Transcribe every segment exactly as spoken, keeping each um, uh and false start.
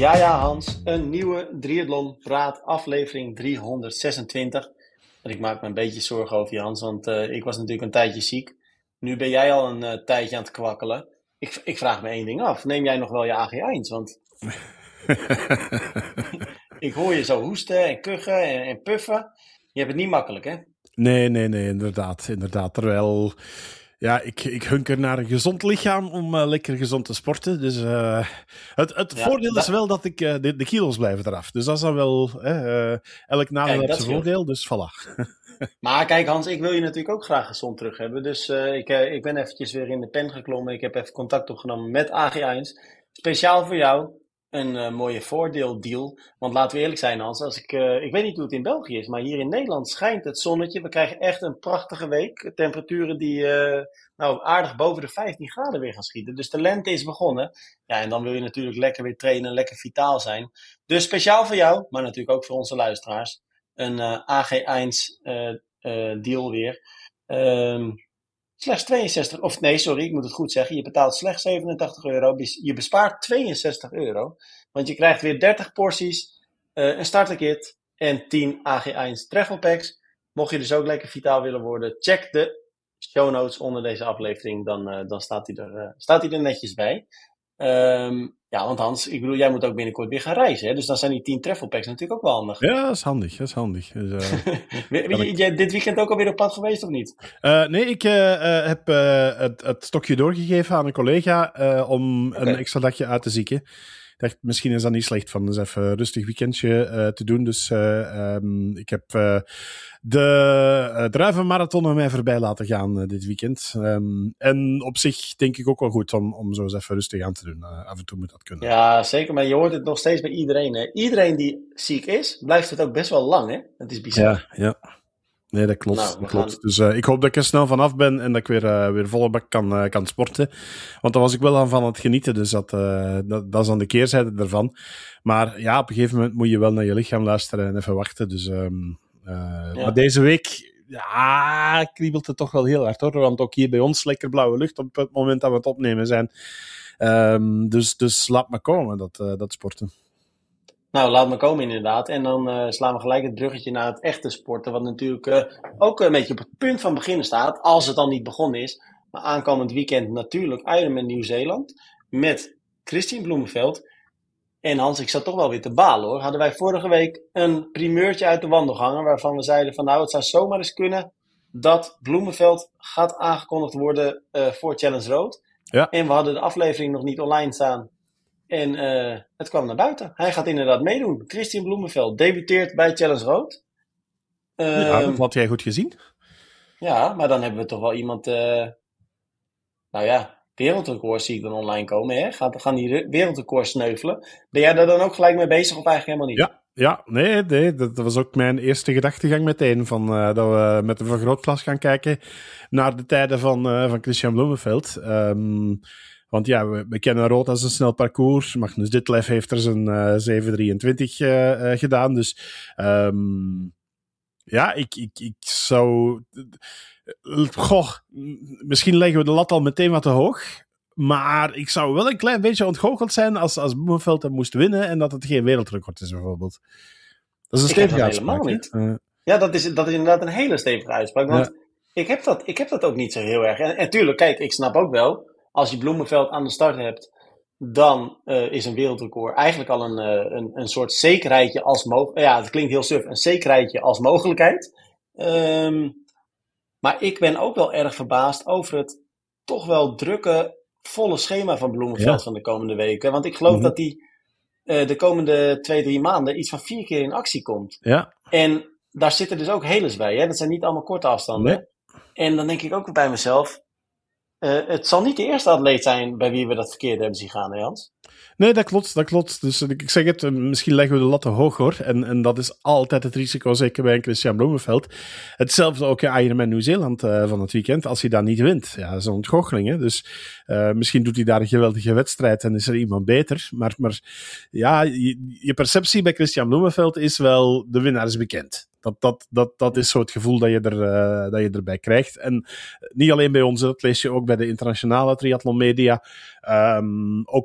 Ja, ja, Hans. Een nieuwe Triathlon Praat, aflevering driehonderdzesentwintig. En ik maak me een beetje zorgen over je, Hans, want uh, ik was natuurlijk een tijdje ziek. Nu ben jij al een uh, tijdje aan het kwakkelen. Ik, ik vraag me één ding af. Neem jij nog wel je A G één? Want ik hoor je zo hoesten en kuchen en, en puffen. Je hebt het niet makkelijk, hè? Nee, nee, nee, inderdaad. inderdaad. Terwijl, ja, ik, ik hunker naar een gezond lichaam om uh, lekker gezond te sporten. Dus uh, het, het ja, voordeel dat... is wel dat ik uh, de, de kilo's blijven eraf. Dus dat is dan wel uh, uh, elk nadeel heeft zijn voordeel. Dus voilà. Maar kijk, Hans, ik wil je natuurlijk ook graag gezond terug hebben. Dus uh, ik, uh, ik ben eventjes weer in de pen geklommen. Ik heb even contact opgenomen met A G één. Speciaal voor jou een uh, mooie voordeeldeal. Want laten we eerlijk zijn, Hans. Als ik, uh, ik weet niet hoe het in België is, maar hier in Nederland schijnt het zonnetje. We krijgen echt een prachtige week. Temperaturen die uh, nou, aardig boven de vijftien graden weer gaan schieten. Dus de lente is begonnen. Ja, en dan wil je natuurlijk lekker weer trainen, lekker vitaal zijn. Dus speciaal voor jou, maar natuurlijk ook voor onze luisteraars. Een uh, A G één uh, uh, deal weer. Um, slechts tweeënzestig, of nee, sorry, ik moet het goed zeggen. Je betaalt slechts zevenentachtig euro. Je bespaart tweeënzestig euro. Want je krijgt weer dertig porties, uh, een starterkit en tien A G één travel packs. Mocht je dus ook lekker vitaal willen worden, check de show notes onder deze aflevering. Dan, uh, dan staat hij er, uh, staat hij er netjes bij. Um, ja, want Hans, ik bedoel, jij moet ook binnenkort weer gaan reizen, hè? Dus dan zijn die tien travel packs natuurlijk ook wel handig. Ja, dat is handig, dat is handig. Dus, uh, je, je, dit weekend ook alweer op pad geweest, of niet? Uh, nee, ik uh, uh, heb uh, het, het stokje doorgegeven aan een collega uh, om okay. een extra dagje uit te zieken. Ik dacht, misschien is dat niet slecht van dus even een rustig weekendje uh, te doen. Dus uh, um, ik heb uh, de uh, druivenmarathon aan mij voorbij laten gaan uh, dit weekend. Um, en op zich denk ik ook wel goed om, om zo eens even rustig aan te doen. Uh, af en toe moet dat kunnen. Ja, zeker. Maar je hoort het nog steeds bij iedereen. Hè? Iedereen die ziek is, blijft het ook best wel lang. Hè? Het is bizar. Ja, ja. Nee, dat klopt. Nou, dat klopt. Gaan... Dus uh, ik hoop dat ik er snel vanaf ben en dat ik weer, uh, weer volle bak kan, uh, kan sporten. Want daar was ik wel aan van het genieten. Dus dat, uh, dat, dat is aan de keerzijde ervan. Maar ja, op een gegeven moment moet je wel naar je lichaam luisteren en even wachten. Dus, um, uh, ja. Maar deze week, ja, kriebelt het toch wel heel hard hoor. Want ook hier bij ons lekker blauwe lucht op het moment dat we het opnemen zijn. Um, dus, dus laat maar komen, dat, uh, dat sporten. Nou, laat me komen inderdaad. En dan uh, slaan we gelijk het bruggetje naar het echte sporten. Wat natuurlijk uh, ook een beetje op het punt van beginnen staat. Als het dan niet begonnen is. Maar aankomend weekend natuurlijk Ironman Nieuw-Zeeland. Met Christien Bloemenveld. En Hans, ik zat toch wel weer te balen hoor. Hadden wij vorige week een primeurtje uit de wandelgangen. Waarvan we zeiden van nou, het zou zomaar eens kunnen dat Bloemenveld gaat aangekondigd worden uh, voor Challenge Road. Ja. En we hadden de aflevering nog niet online staan. En uh, het kwam naar buiten. Hij gaat inderdaad meedoen. Christien Bloemenveld debuteert bij Challenge Road. Uh, ja, dat had jij goed gezien. Ja, maar dan hebben we toch wel iemand... Uh, nou ja, wereldrecord zie ik dan online komen. Hè? Gaan, gaan die wereldrecord sneuvelen. Ben jij daar dan ook gelijk mee bezig of eigenlijk helemaal niet? Ja, ja nee, nee dat, dat was ook mijn eerste gedachtegang meteen. Van, uh, dat we met een vergrootglas gaan kijken naar de tijden van, uh, van Christian Bloemenveld. Um, Want ja, we, we kennen Rood als een snel parcours. Magnus Ditlev heeft er zijn uh, zeven drieëntwintig uh, uh, gedaan. Dus um, ja, ik, ik, ik zou... Goh, misschien leggen we de lat al meteen wat te hoog. Maar ik zou wel een klein beetje ontgoocheld zijn als, als Bloemenveld hem moest winnen en dat het geen wereldrecord is bijvoorbeeld. Dat is een stevige uitspraak. Helemaal niet. Uh, ja, dat is, dat is inderdaad een hele stevige uitspraak. Want ja. ik, heb dat, ik heb dat ook niet zo heel erg. En, en tuurlijk, kijk, ik snap ook wel... Als je Bloemenveld aan de start hebt, dan uh, is een wereldrecord eigenlijk al een, uh, een, een soort zekerheidje als mogelijkheid. Ja, het klinkt heel suf, een zekerheidje als mogelijkheid. Um, maar ik ben ook wel erg verbaasd over het toch wel drukke, volle schema van Bloemenveld ja. van de komende weken. Want ik geloof mm-hmm. dat die uh, de komende twee, drie maanden iets van vier keer in actie komt. Ja. En daar zitten dus ook helers bij. Hè? Dat zijn niet allemaal korte afstanden. Nee. En dan denk ik ook bij mezelf... Uh, het zal niet de eerste atleet zijn bij wie we dat verkeerd hebben zien gaan, hè Hans? Nee, dat klopt, dat klopt. Dus ik zeg het, misschien leggen we de lat te hoog hoor. En, en dat is altijd het risico, zeker bij een Christian Bloemenveld. Hetzelfde ook in Ironman Nieuw-Zeeland uh, van het weekend. Als hij dat niet wint, ja, dat is een ontgoocheling. Hè? Dus uh, misschien doet hij daar een geweldige wedstrijd en is er iemand beter. Maar, maar ja, je, je perceptie bij Christian Bloemenveld is wel, de winnaar is bekend. Dat, dat, dat, dat is zo het gevoel dat je, er, uh, dat je erbij krijgt. En niet alleen bij ons, dat lees je ook bij de internationale triathlon media. Um, ook, ook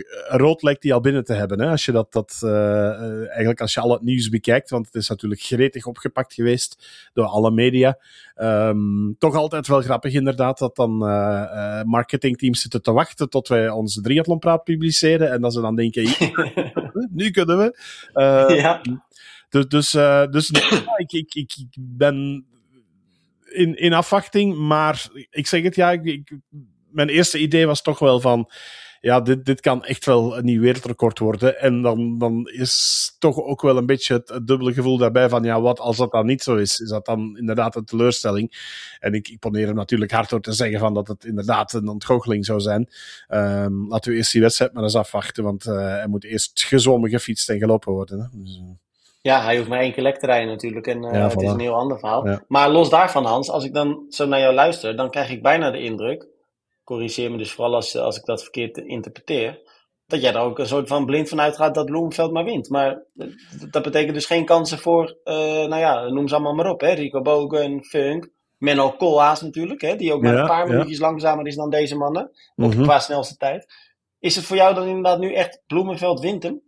rood lijkt die al binnen te hebben. Hè? Als je dat, dat uh, eigenlijk als je al het nieuws bekijkt, want het is natuurlijk gretig opgepakt geweest door alle media. Um, toch altijd wel grappig inderdaad dat dan uh, uh, marketingteams zitten te wachten tot wij onze triathlonpraat publiceren en dat ze dan denken, nu kunnen we. Uh, ja. Dus, dus, uh, dus nee, ik, ik, ik, ik ben in, in afwachting, maar ik zeg het ja, ik, ik, mijn eerste idee was toch wel van, ja, dit, dit kan echt wel een nieuw wereldrecord worden. En dan, dan is toch ook wel een beetje het, het dubbele gevoel daarbij van, ja, wat als dat dan niet zo is? Is dat dan inderdaad een teleurstelling? En ik, ik poneer hem natuurlijk hard door te zeggen van dat het inderdaad een ontgoocheling zou zijn. Um, laten we eerst die wedstrijd maar eens afwachten, want uh, er moet eerst gezwommen, gefietst en gelopen worden. Hè? Dus, uh... Ja, hij hoeft maar één keer lek te rijden natuurlijk en uh, ja, het voilà. is een heel ander verhaal. Ja. Maar los daarvan, Hans, als ik dan zo naar jou luister, dan krijg ik bijna de indruk, corrigeer me dus vooral als, als ik dat verkeerd interpreteer, dat jij er ook een soort van blind van uitgaat dat Bloemenveld maar wint. Maar dat betekent dus geen kansen voor, uh, nou ja, noem ze allemaal maar op, hè. Rico Bogen, Funk, Menno Koolhaas natuurlijk, hè, die ook maar ja, een paar ja. minuutjes langzamer is dan deze mannen, mm-hmm. qua snelste tijd. Is het voor jou dan inderdaad nu echt Bloemenveld wint hem?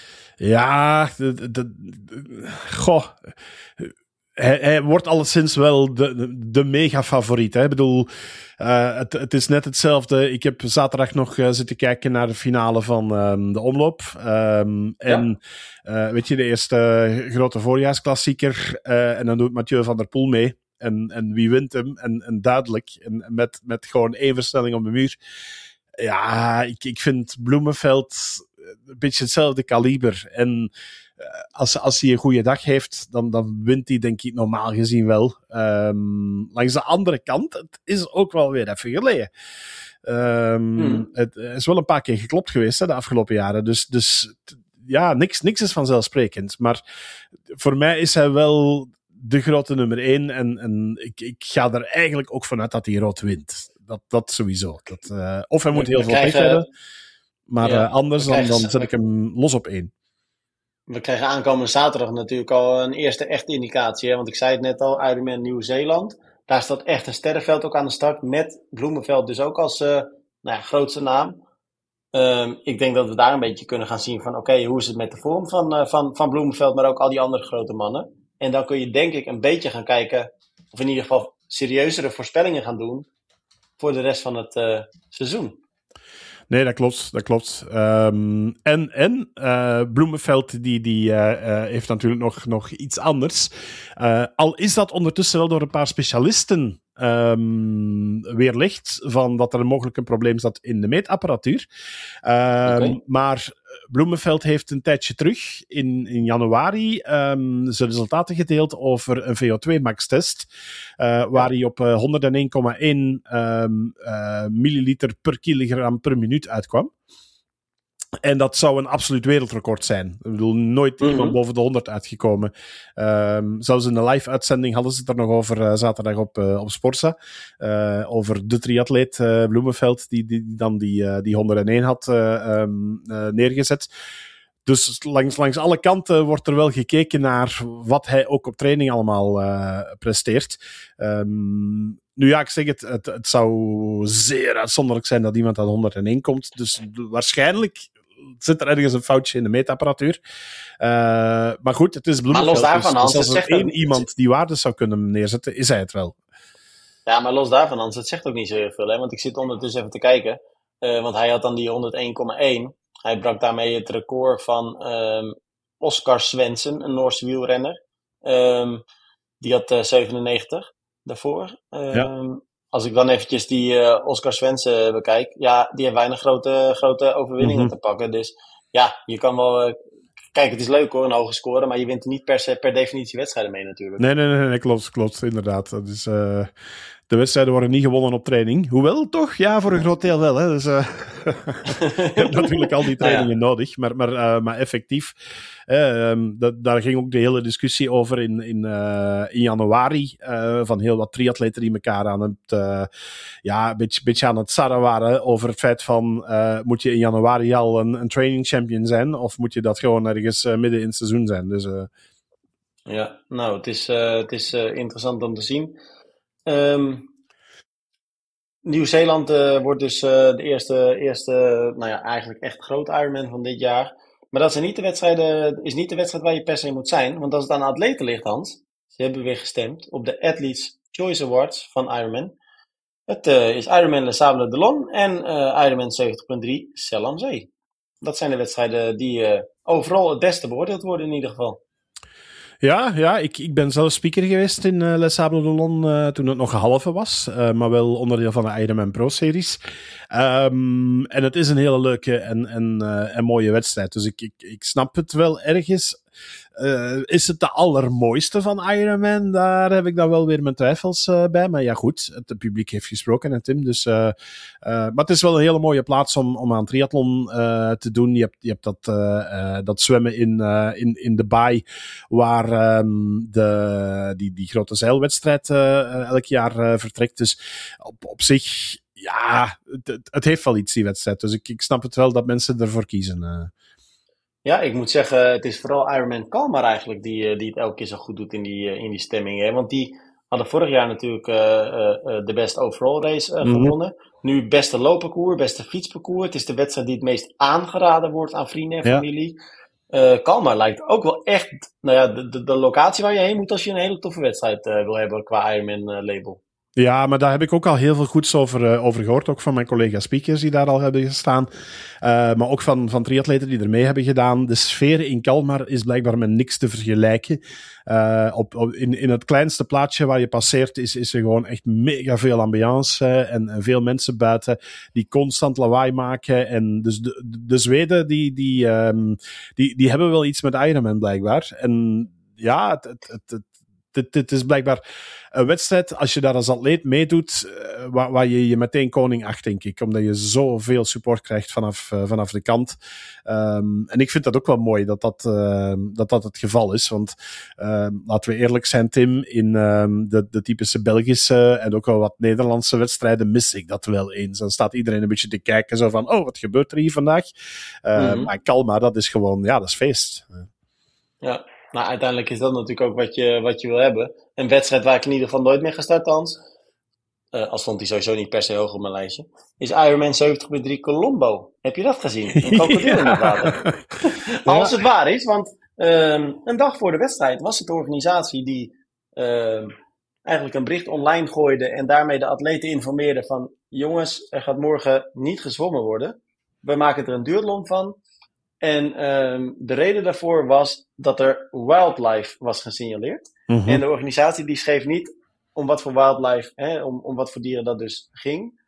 Ja, de, de, de, goh... Hij, hij wordt alleszins wel de, de, de mega-favoriet. Hè? Ik bedoel, uh, het, het is net hetzelfde. Ik heb zaterdag nog uh, zitten kijken naar de finale van um, de omloop. Um, en ja. uh, weet je, de eerste uh, grote voorjaarsklassieker. Uh, en dan doet Mathieu van der Poel mee. En, en wie wint hem? En, en duidelijk. En met, met gewoon één versnelling op de muur. Ja, ik, ik vind Bloemenveld een beetje hetzelfde kaliber. En Als, als hij een goede dag heeft, dan, dan wint hij denk ik normaal gezien wel. Um, langs de andere kant, het is ook wel weer even geleden. Um, hmm. Het is wel een paar keer geklopt geweest hè, de afgelopen jaren. Dus, dus ja, niks, niks is vanzelfsprekend. Maar voor mij is hij wel de grote nummer één. En, en ik, ik ga er eigenlijk ook vanuit dat hij rood wint. Dat, dat sowieso. Dat, uh, of hij moet heel veel pech hebben. Maar ja, uh, anders dan, dan zet ik hem los op één. We krijgen aankomende zaterdag natuurlijk al een eerste echte indicatie. Hè? Want ik zei het net al, Ironman Nieuw-Zeeland. Daar staat echt een sterrenveld ook aan de start. Met Bloemenveld dus ook als uh, nou ja, grootste naam. Um, ik denk dat we daar een beetje kunnen gaan zien van... Oké, okay, hoe is het met de vorm van, uh, van, van Bloemenveld, maar ook al die andere grote mannen. En dan kun je denk ik een beetje gaan kijken... Of in ieder geval serieuzere voorspellingen gaan doen... Voor de rest van het uh, seizoen. Nee, dat klopt. Dat klopt. Um, en en uh, Bloemenveld die, die uh, uh, heeft natuurlijk nog, nog iets anders. Uh, al is dat ondertussen wel door een paar specialisten um, weerlegd, van dat er mogelijk een probleem zat in de meetapparatuur. Um, okay. Maar Bloemenveld heeft een tijdje terug, in, in januari, um, zijn resultaten gedeeld over een V O twee max-test, uh, waar hij op uh, honderdéén komma één um, uh, milliliter per kilogram per minuut uitkwam. En dat zou een absoluut wereldrecord zijn. Ik bedoel, nooit mm-hmm. iemand boven de honderd uitgekomen. Um, zelfs in de live-uitzending hadden ze het er nog over uh, zaterdag op, uh, op Sporza. Uh, over de triatleet uh, Bloemenveld, die, die, die dan die, uh, die honderdéén had uh, um, uh, neergezet. Dus langs, langs alle kanten wordt er wel gekeken naar wat hij ook op training allemaal uh, presteert. Um, nu ja, ik zeg het, het, het zou zeer uitzonderlijk zijn dat iemand aan honderdéén komt. Dus waarschijnlijk zit er ergens een foutje in de meetapparatuur. Uh, maar goed, het is Bloemenveld. Maar los daarvan, dus, Hans, dus als er één ook... iemand die waarde zou kunnen neerzetten, is hij het wel. Ja, maar los daarvan, Hans, het zegt ook niet zo heel veel. Hè? Want ik zit ondertussen even te kijken. Uh, want hij had dan die honderdéén komma één. Hij brak daarmee het record van um, Oscar Svensson, een Noorse wielrenner. Um, die had uh, zevenennegentig daarvoor. Um, ja. Als ik dan eventjes die uh, Oscar Svensson bekijk, ja, die heeft weinig grote, grote overwinningen mm-hmm. te pakken. Dus ja, je kan wel... Uh, kijk, het is leuk hoor, een hoge score, maar je wint er niet per, se, per definitie wedstrijden mee natuurlijk. Nee, nee, nee, nee klopt, klopt, inderdaad. Dat is... Uh... De wedstrijden worden niet gewonnen op training. Hoewel, toch? Ja, voor een groot deel wel. Hè. Dus, uh, je hebt natuurlijk al die trainingen ja, ja. nodig. Maar, maar, uh, maar effectief, uh, um, dat, daar ging ook de hele discussie over in, in, uh, in januari. Uh, van heel wat triatleten die elkaar aan het, uh, ja, een beetje, beetje aan het sarren waren. Over het feit van, uh, moet je in januari al een, een training champion zijn? Of moet je dat gewoon ergens uh, midden in het seizoen zijn? Dus, uh... Ja, nou, het is, uh, het is uh, interessant om te zien. Um, Nieuw-Zeeland uh, wordt dus uh, de eerste, eerste nou ja, eigenlijk echt grote Ironman van dit jaar. Maar dat zijn niet de wedstrijden, is niet de wedstrijd waar je per se moet zijn. Want als het aan de atleten ligt, Hans, ze hebben weer gestemd op de Athletes Choice Awards van Ironman. Het uh, is Ironman Les Sables d'Olonne en uh, Ironman zeventig punt drie Celle am Zee. Dat zijn de wedstrijden die uh, overal het beste beoordeeld worden in ieder geval. Ja, ja ik, ik ben zelf speaker geweest in uh, Les Sables d'Olonne uh, toen het nog een halve was, uh, maar wel onderdeel van de Ironman Pro-series. Um, en het is een hele leuke en, en, uh, en mooie wedstrijd, dus ik, ik, ik snap het wel ergens. Uh, is het de allermooiste van Ironman? Daar heb ik dan wel weer mijn twijfels uh, bij. Maar ja, goed, het, het publiek heeft gesproken, hè, Tim. Dus, uh, uh, maar het is wel een hele mooie plaats om, om aan triathlon uh, te doen. Je hebt, je hebt dat, uh, uh, dat zwemmen in, uh, in, in de baai, waar um, de, die, die grote zeilwedstrijd uh, elk jaar uh, vertrekt. Dus op, op zich, ja, het, het heeft wel iets, die wedstrijd. Dus ik, ik snap het wel dat mensen ervoor kiezen. Uh. Ja, ik moet zeggen, het is vooral Ironman Kalmar eigenlijk die, die het elke keer zo goed doet in die, in die stemming. Hè? Want die hadden vorig jaar natuurlijk uh, uh, de best overall race uh, Mm-hmm. gewonnen. Nu beste loopparcours, beste fietsparcours. Het is de wedstrijd die het meest aangeraden wordt aan vrienden en familie. Ja. Uh, Kalmar lijkt ook wel echt nou ja, de, de, de locatie waar je heen moet als je een hele toffe wedstrijd uh, wil hebben qua Ironman uh, label. Ja, maar daar heb ik ook al heel veel goeds over, uh, over gehoord. Ook van mijn collega-speakers die daar al hebben gestaan. Uh, maar ook van, van triatleten die er mee hebben gedaan. De sfeer in Kalmar is blijkbaar met niks te vergelijken. Uh, op, op, in, in het kleinste plaatsje waar je passeert is, is er gewoon echt mega veel ambiance. Uh, en, en veel mensen buiten die constant lawaai maken. En dus de, de Zweden die, die, um, die, die hebben wel iets met Ironman blijkbaar. En ja, het... het, het, het Het, het is blijkbaar een wedstrijd, als je daar als atleet meedoet, uh, waar, waar je je meteen koning acht, denk ik. Omdat je zoveel support krijgt vanaf, uh, vanaf de kant. Um, en ik vind dat ook wel mooi dat dat, uh, dat, dat het geval is. Want uh, laten we eerlijk zijn, Tim, in um, de, de typische Belgische en ook wel wat Nederlandse wedstrijden mis ik dat wel eens. Dan staat iedereen een beetje te kijken, zo van, oh, wat gebeurt er hier vandaag? Uh, mm-hmm. Maar Kalmar, dat is gewoon, ja, dat is feest. Ja. Nou, uiteindelijk is dat natuurlijk ook wat je, wat je wil hebben. Een wedstrijd waar ik in ieder geval nooit mee ga starten, Hans. Uh, al stond die sowieso niet per se hoog op mijn lijstje. Is Ironman zeventig punt drie Colombo. Heb je dat gezien? Een krokodil ja. in het water. Ja. Als het waar is, want um, een dag voor de wedstrijd was het de organisatie die uh, eigenlijk een bericht online gooide en daarmee de atleten informeerde van jongens, er gaat morgen niet gezwommen worden. We maken er een duathlon van. En um, de reden daarvoor was dat er wildlife was gesignaleerd. Mm-hmm. En de organisatie die schreef niet om wat voor wildlife, hè, om, om wat voor dieren dat dus ging.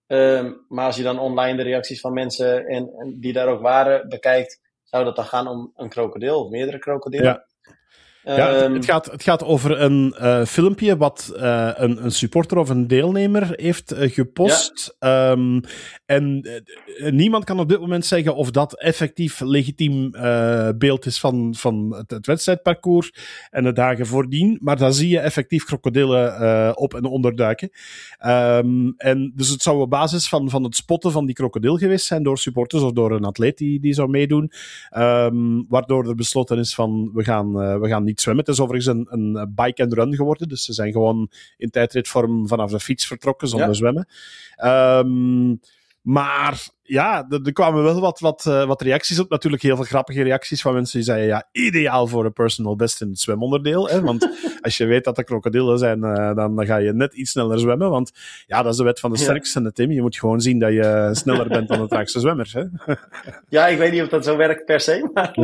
Um, maar als je dan online de reacties van mensen en, en die daar ook waren bekijkt, zou dat dan gaan om een krokodil of meerdere krokodillen. Ja. Ja, het, het, gaat, het gaat over een uh, filmpje wat uh, een, een supporter of een deelnemer heeft uh, gepost. Ja. Um, en uh, niemand kan op dit moment zeggen of dat effectief legitiem uh, beeld is van, van het, het wedstrijdparcours en de dagen voordien. Maar daar zie je effectief krokodillen uh, op en onderduiken. Um, en dus het zou op basis van, van het spotten van die krokodil geweest zijn door supporters of door een atleet die, die zou meedoen. Um, waardoor er besloten is van we gaan, uh, we gaan niet zwemmen. Het is overigens een, een bike and run geworden, dus ze zijn gewoon in tijdritvorm vanaf de fiets vertrokken zonder ja. zwemmen. Um, maar ja, er, er kwamen wel wat, wat, uh, wat reacties op. Natuurlijk heel veel grappige reacties van mensen die zeiden ja, ideaal voor een personal best in het zwemonderdeel. Hè? Want als je weet dat er krokodillen zijn, uh, dan, dan ga je net iets sneller zwemmen. Want ja, dat is de wet van de sterkste, ja. Tim. Je moet gewoon zien dat je sneller bent dan de traagste zwemmer. Hè? Ja, ik weet niet of dat zo werkt per se. Maar...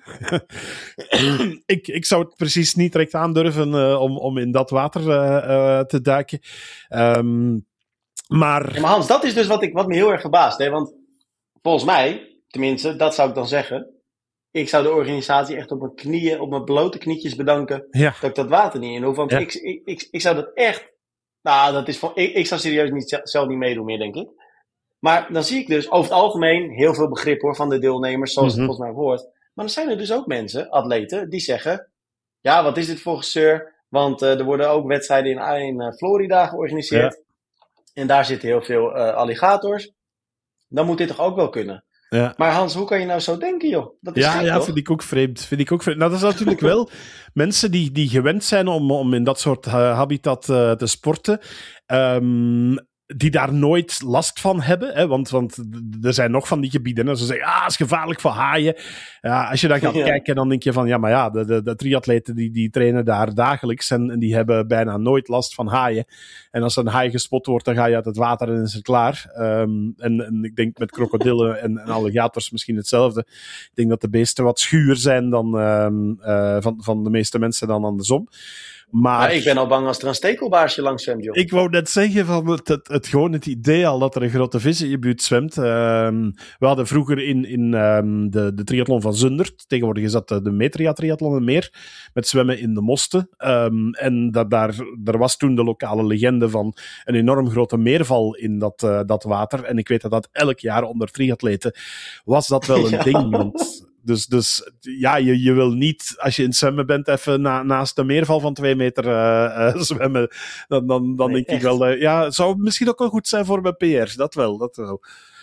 ik, ik zou het precies niet direct aandurven uh, om, om in dat water uh, uh, te duiken. Um, Maar... Ja, maar Hans, dat is dus wat, ik, wat me heel erg verbaast. Hè? Want volgens mij, tenminste, dat zou ik dan zeggen. Ik zou de organisatie echt op mijn knieën, op mijn blote knietjes bedanken. Ja. Dat ik dat water niet in hoef. Want ja. ik, ik, ik, ik zou dat echt... Nou, dat is voor, ik, ik zou serieus niet, zelf niet meedoen meer, denk ik. Maar dan zie ik dus over het algemeen heel veel begrip hoor, van de deelnemers, zoals mm-hmm. het volgens mij hoort. Maar dan zijn er dus ook mensen, atleten, die zeggen... Ja, wat is dit voor gezeur? Want uh, er worden ook wedstrijden in, in uh, Florida georganiseerd. Ja. En daar zitten heel veel uh, alligators. Dan moet dit toch ook wel kunnen? Ja. Maar Hans, hoe kan je nou zo denken, joh? Dat is ja, gek, ja toch? vind ik ook vreemd. Vind ik ook vreemd. Nou, dat is natuurlijk wel mensen die, die gewend zijn om, om in dat soort uh, habitat uh, te sporten. Um, die daar nooit last van hebben. Hè? Want, want er zijn nog van die gebieden. En ze zeggen, ah, het is gevaarlijk voor haaien. Ja, als je dan gaat ja. kijken, dan denk je van, ja, maar ja, de, de, de triatleten die, die trainen daar dagelijks. En, en die hebben bijna nooit last van haaien. En als er een haai gespot wordt, dan ga je uit het water en is het klaar. Um, en, en ik denk met krokodillen en, en alligators misschien hetzelfde. Ik denk dat de beesten wat schuwer zijn dan um, uh, van, van de meeste mensen dan andersom. Maar, maar ik ben al bang als er een stekelbaarsje langs zwemt, joh. Ik wou net zeggen, van het, het, het, gewoon het idee al dat er een grote vis in je buurt zwemt. Um, we hadden vroeger in, in um, de, de triathlon van Zundert, tegenwoordig is dat de, de Metria triathlon en meer, met zwemmen in de Mosten. Um, en dat, daar, daar was toen de lokale legende van een enorm grote meerval in dat, uh, dat water. En ik weet dat dat elk jaar onder triatleten was dat wel een ja. ding, want... Dus, dus ja, je, je wil niet, als je in het zwemmen bent, even na, naast de meerval van twee meter uh, uh, zwemmen. Dan, dan, dan nee, denk echt. ik wel, uh, ja, het zou misschien ook wel goed zijn voor mijn P R's. Dat wel, dat wel.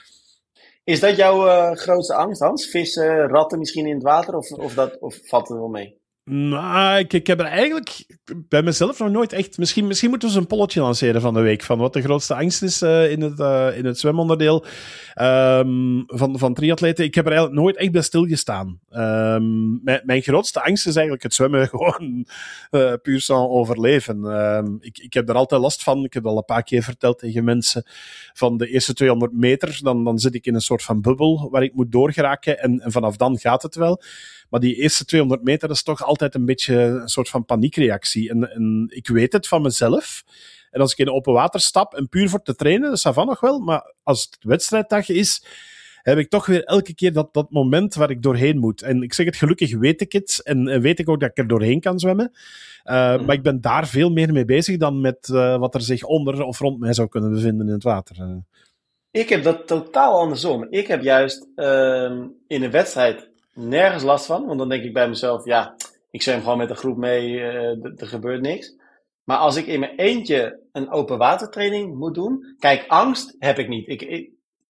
Is dat jouw uh, grootste angst, Hans? Vissen, ratten misschien in het water? Of, of, dat, of valt het wel mee? Nou, ik, ik heb er eigenlijk bij mezelf nog nooit echt... Misschien, misschien moeten we eens een polletje lanceren van de week. Van wat de grootste angst is uh, in, het, uh, in het zwemonderdeel um, van, van triatleten. Ik heb er eigenlijk nooit echt bij stilgestaan. Um, mijn, mijn grootste angst is eigenlijk het zwemmen gewoon uh, puur sans overleven. Um, ik, ik heb er altijd last van. Ik heb al een paar keer verteld tegen mensen van de eerste tweehonderd meter. Dan, dan zit ik in een soort van bubbel waar ik moet doorgeraken. En, en vanaf dan gaat het wel. Maar die eerste tweehonderd meter is toch altijd een beetje een soort van paniekreactie. En, en ik weet het van mezelf. En als ik in open water stap en puur voor te trainen, dat is van nog wel. Maar als het wedstrijddag is, heb ik toch weer elke keer dat, dat moment waar ik doorheen moet. En ik zeg het, gelukkig weet ik het. En, en weet ik ook dat ik er doorheen kan zwemmen. Uh, mm. Maar ik ben daar veel meer mee bezig dan met uh, wat er zich onder of rond mij zou kunnen bevinden in het water. Uh. Ik heb dat totaal andersom. Ik heb juist uh, in een wedstrijd nergens last van. Want dan denk ik bij mezelf, ja, ik zwem gewoon met een groep mee, uh, er gebeurt niks. Maar als ik in mijn eentje een open watertraining moet doen... Kijk, angst heb ik niet. Ik, ik,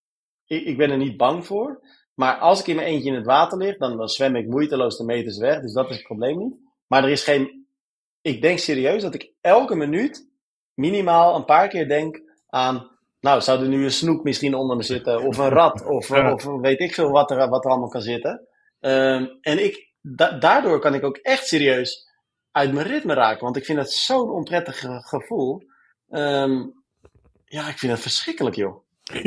ik ben er niet bang voor. Maar als ik in mijn eentje in het water lig, dan, dan zwem ik moeiteloos de meters weg. Dus dat is het probleem niet. Maar er is geen... Ik denk serieus dat ik elke minuut minimaal een paar keer denk aan... Nou, zou er nu een snoek misschien onder me zitten? Of een rat? Of, ja. of weet ik veel wat er, wat er allemaal kan zitten. Um, en ik, da- daardoor kan ik ook echt serieus uit mijn ritme raken. Want ik vind het zo'n onprettig ge- gevoel. Um, ja, ik vind het verschrikkelijk, joh.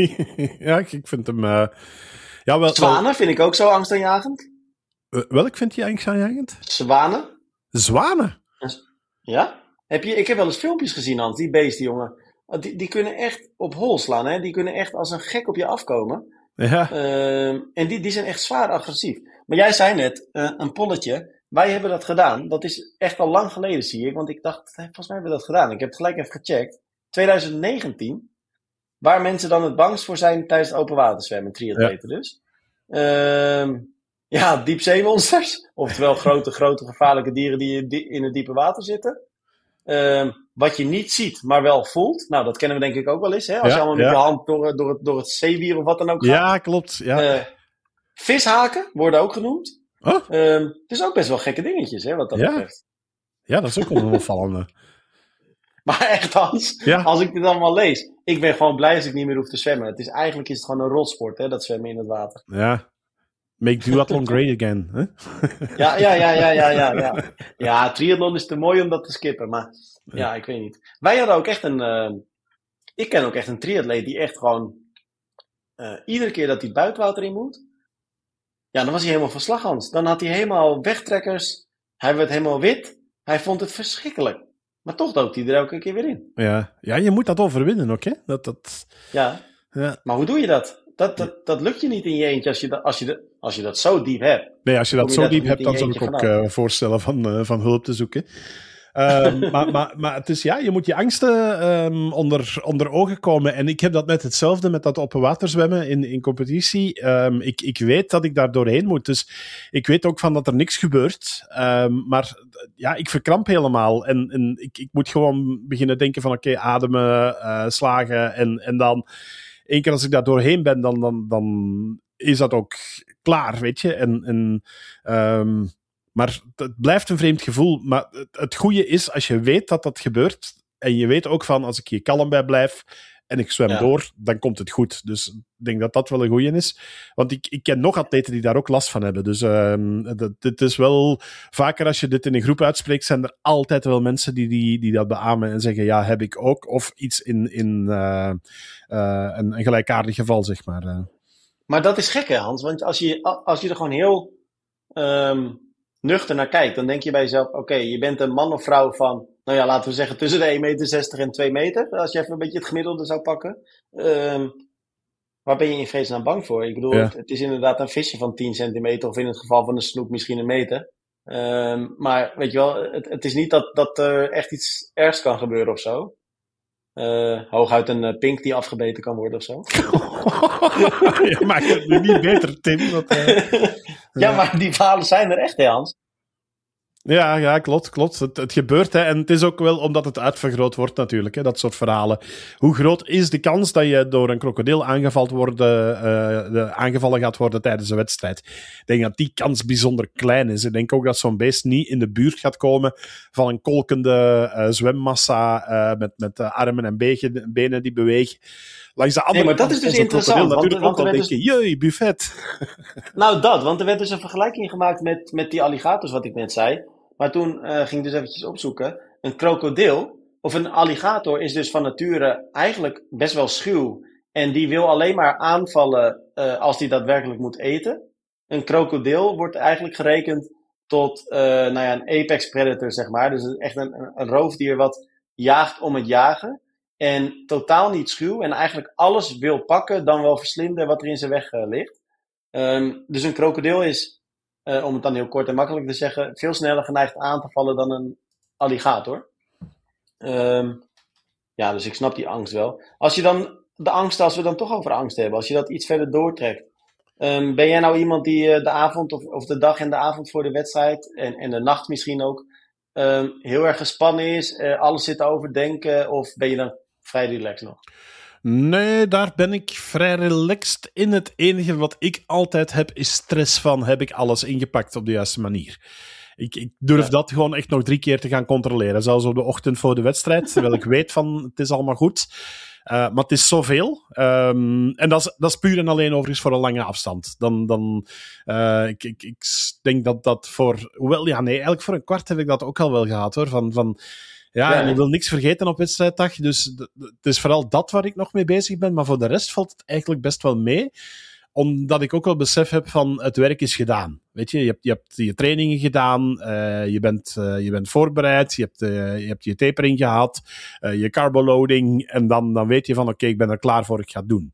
Ja, ik, ik vind hem... Uh, ja, wel, Zwanen wel... vind ik ook zo angstaanjagend. Uh, welk vind je angstaanjagend? Zwanen. Zwanen? Ja? Heb je, ik heb wel eens filmpjes gezien, Hans. Die beesten, jongen. Die, die kunnen echt op hol slaan, hè. Die kunnen echt als een gek op je afkomen. Ja. Um, en die, die zijn echt zwaar agressief. Maar jij zei net, uh, een polletje. Wij hebben dat gedaan. Dat is echt al lang geleden, zie ik. Want ik dacht, hey, volgens mij hebben we dat gedaan. Ik heb het gelijk even gecheckt. twintig negentien. Waar mensen dan het bangst voor zijn tijdens het open water zwemmen. Triatleten ja. dus. Um, ja, diepzeemonsters. Oftewel grote, grote gevaarlijke dieren die in het diepe water zitten. Um, wat je niet ziet, maar wel voelt. Nou, dat kennen we denk ik ook wel eens. Hè? Als ja, je allemaal ja. met je hand door, door, het, door het zeewier of wat dan ook gaat. Ja, klopt. Ja. Uh, vishaken worden ook genoemd. Oh? Um, het is ook best wel gekke dingetjes, hè, wat dat ja. betreft. Ja, dat is ook wel een opvallende. Maar echt, Hans, ja. als ik dit allemaal lees. Ik ben gewoon blij als ik niet meer hoef te zwemmen. Het is, eigenlijk is het gewoon een rotsport, hè, dat zwemmen in het water. Ja. Make duathlon great again. Huh? ja, ja, ja, ja, ja, ja, ja. Ja, triathlon is te mooi om dat te skippen, maar ja, ja ik weet niet. Wij hadden ook echt een, uh, ik ken ook echt een triatleet die echt gewoon, uh, iedere keer dat hij buitenwater in moet, ja, dan was hij helemaal van slag, Hans. Dan had hij helemaal wegtrekkers, hij werd helemaal wit, hij vond het verschrikkelijk. Maar toch dook hij er elke keer weer in. Ja, ja je moet dat overwinnen ook, hè? Dat, dat... Ja. ja, maar hoe doe je dat? Dat, dat, dat lukt je niet in je eentje als je, dat, als je, de, als je dat zo diep hebt. Nee, als je dat zo dat diep hebt, dan zou ik ook uh, voorstellen van, uh, van hulp te zoeken. Um, maar, maar, maar het is, ja, je moet je angsten um, onder, onder ogen komen. En ik heb dat net hetzelfde met dat open water zwemmen in, in competitie. Um, ik, ik weet dat ik daar doorheen moet. Dus ik weet ook van dat er niks gebeurt. Um, maar ja, ik verkramp helemaal. En, en ik, ik moet gewoon beginnen denken van oké, okay, ademen, uh, slagen en, en dan... Eén keer als ik daar doorheen ben, dan, dan, dan is dat ook klaar, weet je. En, en, um, maar het blijft een vreemd gevoel. Maar het, het goede is, als je weet dat dat gebeurt, en je weet ook van, als ik hier kalm bij blijf, en ik zwem Ja. door, dan komt het goed. Dus ik denk dat dat wel een goeie is. Want ik, ik ken nog atleten die daar ook last van hebben. Dus uh, het is wel... Vaker als je dit in een groep uitspreekt, zijn er altijd wel mensen die, die, die dat beamen en zeggen, ja, heb ik ook. Of iets in, in uh, uh, een, een gelijkaardig geval, zeg maar. Uh. Maar dat is gek, hè, Hans? Want als je, als je er gewoon heel um, nuchter naar kijkt, dan denk je bij jezelf, oké, okay, je bent een man of vrouw van, nou ja, laten we zeggen tussen de één komma zestig meter en twee meter. Als je even een beetje het gemiddelde zou pakken. Um, waar ben je in vredesnaam bang voor? Ik bedoel, ja. het, het is inderdaad een visje van tien centimeter, of in het geval van een snoek misschien een meter. Um, maar weet je wel, het, het is niet dat, dat er echt iets ergs kan gebeuren of zo. Uh, hooguit een uh, pink die afgebeten kan worden of zo. Je maakt het nu niet beter, Tim. Dat, uh, ja, maar die verhalen zijn er echt, hè, Hans? Ja, ja, klopt, klopt. Het, het gebeurt, hè. En het is ook wel omdat het uitvergroot wordt natuurlijk, hè, dat soort verhalen. Hoe groot is de kans dat je door een krokodil aangevallen, worden, uh, de, aangevallen gaat worden tijdens een wedstrijd? Ik denk dat die kans bijzonder klein is. Ik denk ook dat zo'n beest niet in de buurt gaat komen van een kolkende uh, zwemmassa uh, met, met uh, armen en begen, benen die bewegen. Langs de andere nee, maar dat is dus interessant. Natuurlijk want, ook dan denk je, jee, buffet. Nou, dat. Want er werd dus een vergelijking gemaakt met, met die alligators, wat ik net zei. Maar toen uh, ging ik dus eventjes opzoeken. Een krokodil, of een alligator, is dus van nature eigenlijk best wel schuw. En die wil alleen maar aanvallen uh, als die daadwerkelijk moet eten. Een krokodil wordt eigenlijk gerekend tot uh, nou ja, een apex predator, zeg maar. Dus echt een, een roofdier wat jaagt om het jagen. En totaal niet schuw. En eigenlijk alles wil pakken, dan wel verslinden wat er in zijn weg uh, ligt. Um, dus een krokodil is... Uh, om het dan heel kort en makkelijk te zeggen, veel sneller geneigd aan te vallen dan een alligator. Um, ja, dus ik snap die angst wel. Als je dan de angst, als we dan toch over angst hebben, als je dat iets verder doortrekt. Um, ben jij nou iemand die uh, de avond of, of de dag en de avond voor de wedstrijd, en, en de nacht misschien ook, um, heel erg gespannen is, uh, alles zit te overdenken, of ben je dan vrij relaxed nog? Nee, daar ben ik vrij relaxed in. Het enige wat ik altijd heb, is stress van, heb ik alles ingepakt op de juiste manier? Ik, ik durf ja. dat gewoon echt nog drie keer te gaan controleren. Zelfs op de ochtend voor de wedstrijd, terwijl ik weet van, het is allemaal goed. Uh, maar het is zoveel. Um, en dat is, dat is puur en alleen overigens voor een lange afstand. Dan, dan, uh, ik, ik, ik denk dat dat voor... Hoewel, ja, nee, eigenlijk voor een kwart heb ik dat ook al wel gehad, hoor. Van... van Ja, ja, en ik wil niks vergeten op wedstrijddag. Dus d- d- het is vooral dat waar ik nog mee bezig ben. Maar voor de rest valt het eigenlijk best wel mee. Omdat ik ook wel besef heb van het werk is gedaan. Weet je, je hebt je, hebt je trainingen gedaan. Uh, je, bent, uh, je bent voorbereid. Je hebt, uh, je hebt je tapering gehad. Uh, je carboloading. En dan, dan weet je van oké, okay, ik ben er klaar voor. Ik ga het doen.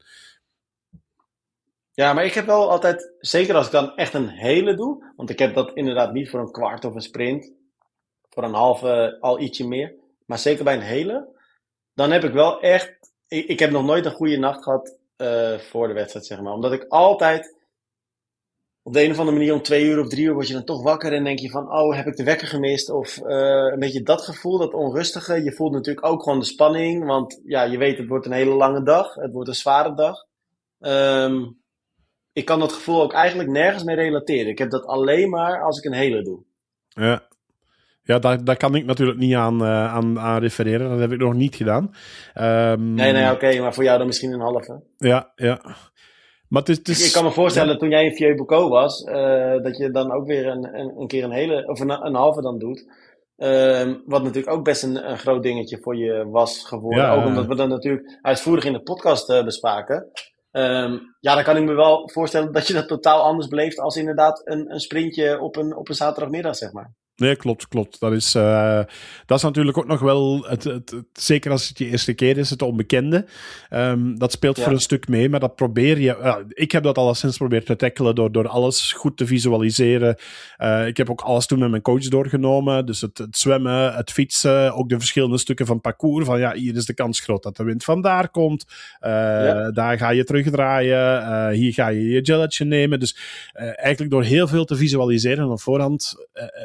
Ja, maar ik heb wel altijd... Zeker als ik dan echt een hele doe. Want ik heb dat inderdaad niet voor een kwart of een sprint. Voor een halve al ietsje meer. Maar zeker bij een hele. Dan heb ik wel echt... Ik, ik heb nog nooit een goede nacht gehad uh, voor de wedstrijd, zeg maar. Omdat ik altijd... Op de een of andere manier om twee uur of drie uur word je dan toch wakker. En denk je van, oh, heb ik de wekker gemist? Of uh, een beetje dat gevoel, dat onrustige. Je voelt natuurlijk ook gewoon de spanning. Want ja, je weet, het wordt een hele lange dag. Het wordt een zware dag. Um, ik kan dat gevoel ook eigenlijk nergens mee relateren. Ik heb dat alleen maar als ik een hele doe. Ja. Ja, daar, daar kan ik natuurlijk niet aan, uh, aan, aan refereren. Dat heb ik nog niet gedaan. Um, nee, nee, oké. Okay, maar voor jou dan misschien een halve. Ja, ja. Maar het is, het is, ik, ik kan me voorstellen, ja. Toen jij in Vieux-Bocaux was, uh, dat je dan ook weer een, een, een keer een hele, of een, een halve dan doet. Uh, wat natuurlijk ook best een, een groot dingetje voor je was geworden. Ja, ook omdat we dat natuurlijk uitvoerig in de podcast uh, bespraken. Um, ja, dan kan ik me wel voorstellen dat je dat totaal anders beleeft als inderdaad een, een sprintje op een, op een zaterdagmiddag, zeg maar. Nee, klopt, klopt. Dat is, uh, dat is natuurlijk ook nog wel, het, het, het, zeker als het je eerste keer is, het onbekende. Um, dat speelt ja. voor een stuk mee, maar dat probeer je... Uh, ik heb dat alleszins proberen te tackelen door, door alles goed te visualiseren. Uh, ik heb ook alles toen met mijn coach doorgenomen. Dus het, het zwemmen, het fietsen, ook de verschillende stukken van parcours. Van ja, hier is de kans groot dat de wind vandaar komt. Uh, ja. Daar ga je terugdraaien. Uh, hier ga je je gelletje nemen. Dus uh, eigenlijk door heel veel te visualiseren op voorhand uh, heb ik dat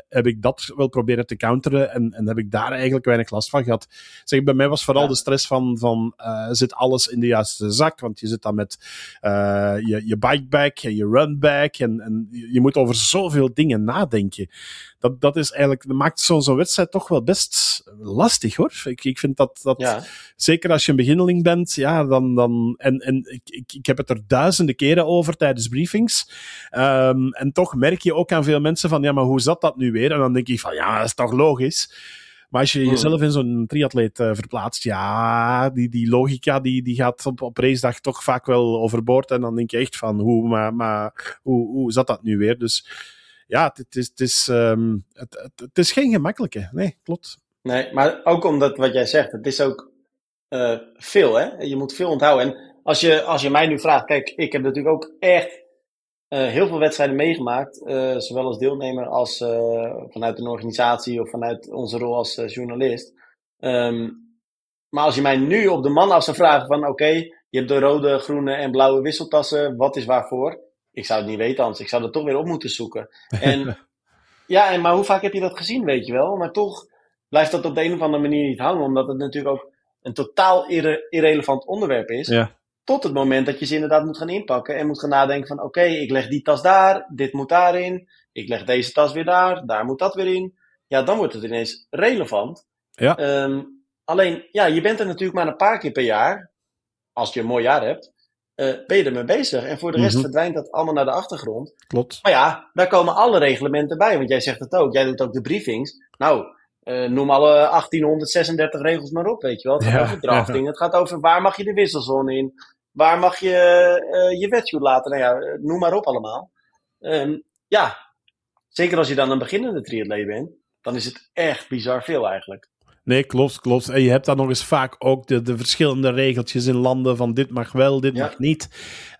dat wil proberen te counteren. En, en heb ik daar eigenlijk weinig last van gehad. Zeg, bij mij was vooral ja. de stress van, van uh, zit alles in de juiste zak? Want je zit dan met uh, je, je bikeback en je runback. En, en je moet over zoveel dingen nadenken. Dat, dat is eigenlijk, dat maakt zo'n zo wedstrijd toch wel best lastig, hoor. Ik, ik vind dat, dat ja. zeker als je een beginneling bent, ja, dan, dan en, en ik, ik, ik heb het er duizenden keren over tijdens briefings. Um, en toch merk je ook aan veel mensen van, ja, maar hoe zat dat nu weer? En dan denk ik van, ja, dat is toch logisch. Maar als je jezelf in zo'n triatleet uh, verplaatst, ja, die, die logica die, die gaat op, op racedag toch vaak wel overboord. En dan denk je echt van, hoe, maar, maar hoe, hoe zat dat nu weer? Dus ja, het is, het, is, um, het, het, het is geen gemakkelijke. Nee, klopt. Nee, maar ook omdat wat jij zegt, het is ook uh, veel, hè? Je moet veel onthouden. En als je, als je mij nu vraagt, kijk, ik heb natuurlijk ook echt uh, heel veel wedstrijden meegemaakt, uh, zowel als deelnemer als uh, vanuit een organisatie of vanuit onze rol als uh, journalist. Um, maar als je mij nu op de man af zou vragen van, oké, okay, je hebt de rode, groene en blauwe wisseltassen, wat is waarvoor? Ik zou het niet weten, anders. Ik zou dat toch weer op moeten zoeken. En ja, en, maar hoe vaak heb je dat gezien, weet je wel? Maar toch blijft dat op de een of andere manier niet hangen, omdat het natuurlijk ook een totaal irre- irrelevant onderwerp is. Ja. Tot het moment dat je ze inderdaad moet gaan inpakken en moet gaan nadenken van, oké, okay, ik leg die tas daar, dit moet daarin, ik leg deze tas weer daar, daar moet dat weer in. Ja, dan wordt het ineens relevant. Ja. Um, alleen, ja, je bent er natuurlijk maar een paar keer per jaar, als je een mooi jaar hebt, uh, ben je ermee bezig. En voor de rest mm-hmm. verdwijnt dat allemaal naar de achtergrond. Klopt. Maar ja, daar komen alle reglementen bij, want jij zegt het ook, jij doet ook de briefings. Nou, uh, noem alle achttienhonderdzesendertig regels maar op, weet je wel. Het gaat ja, over drafting, ja. Het gaat over waar mag je de wisselzone in, waar mag je uh, je wetsuit laten, nou ja, noem maar op allemaal. Um, ja, zeker als je dan een beginnende triatleet bent, dan is het echt bizar veel eigenlijk. Nee, klopt, klopt. En je hebt dan nog eens vaak ook de, de verschillende regeltjes in landen van dit mag wel, dit ja. mag niet.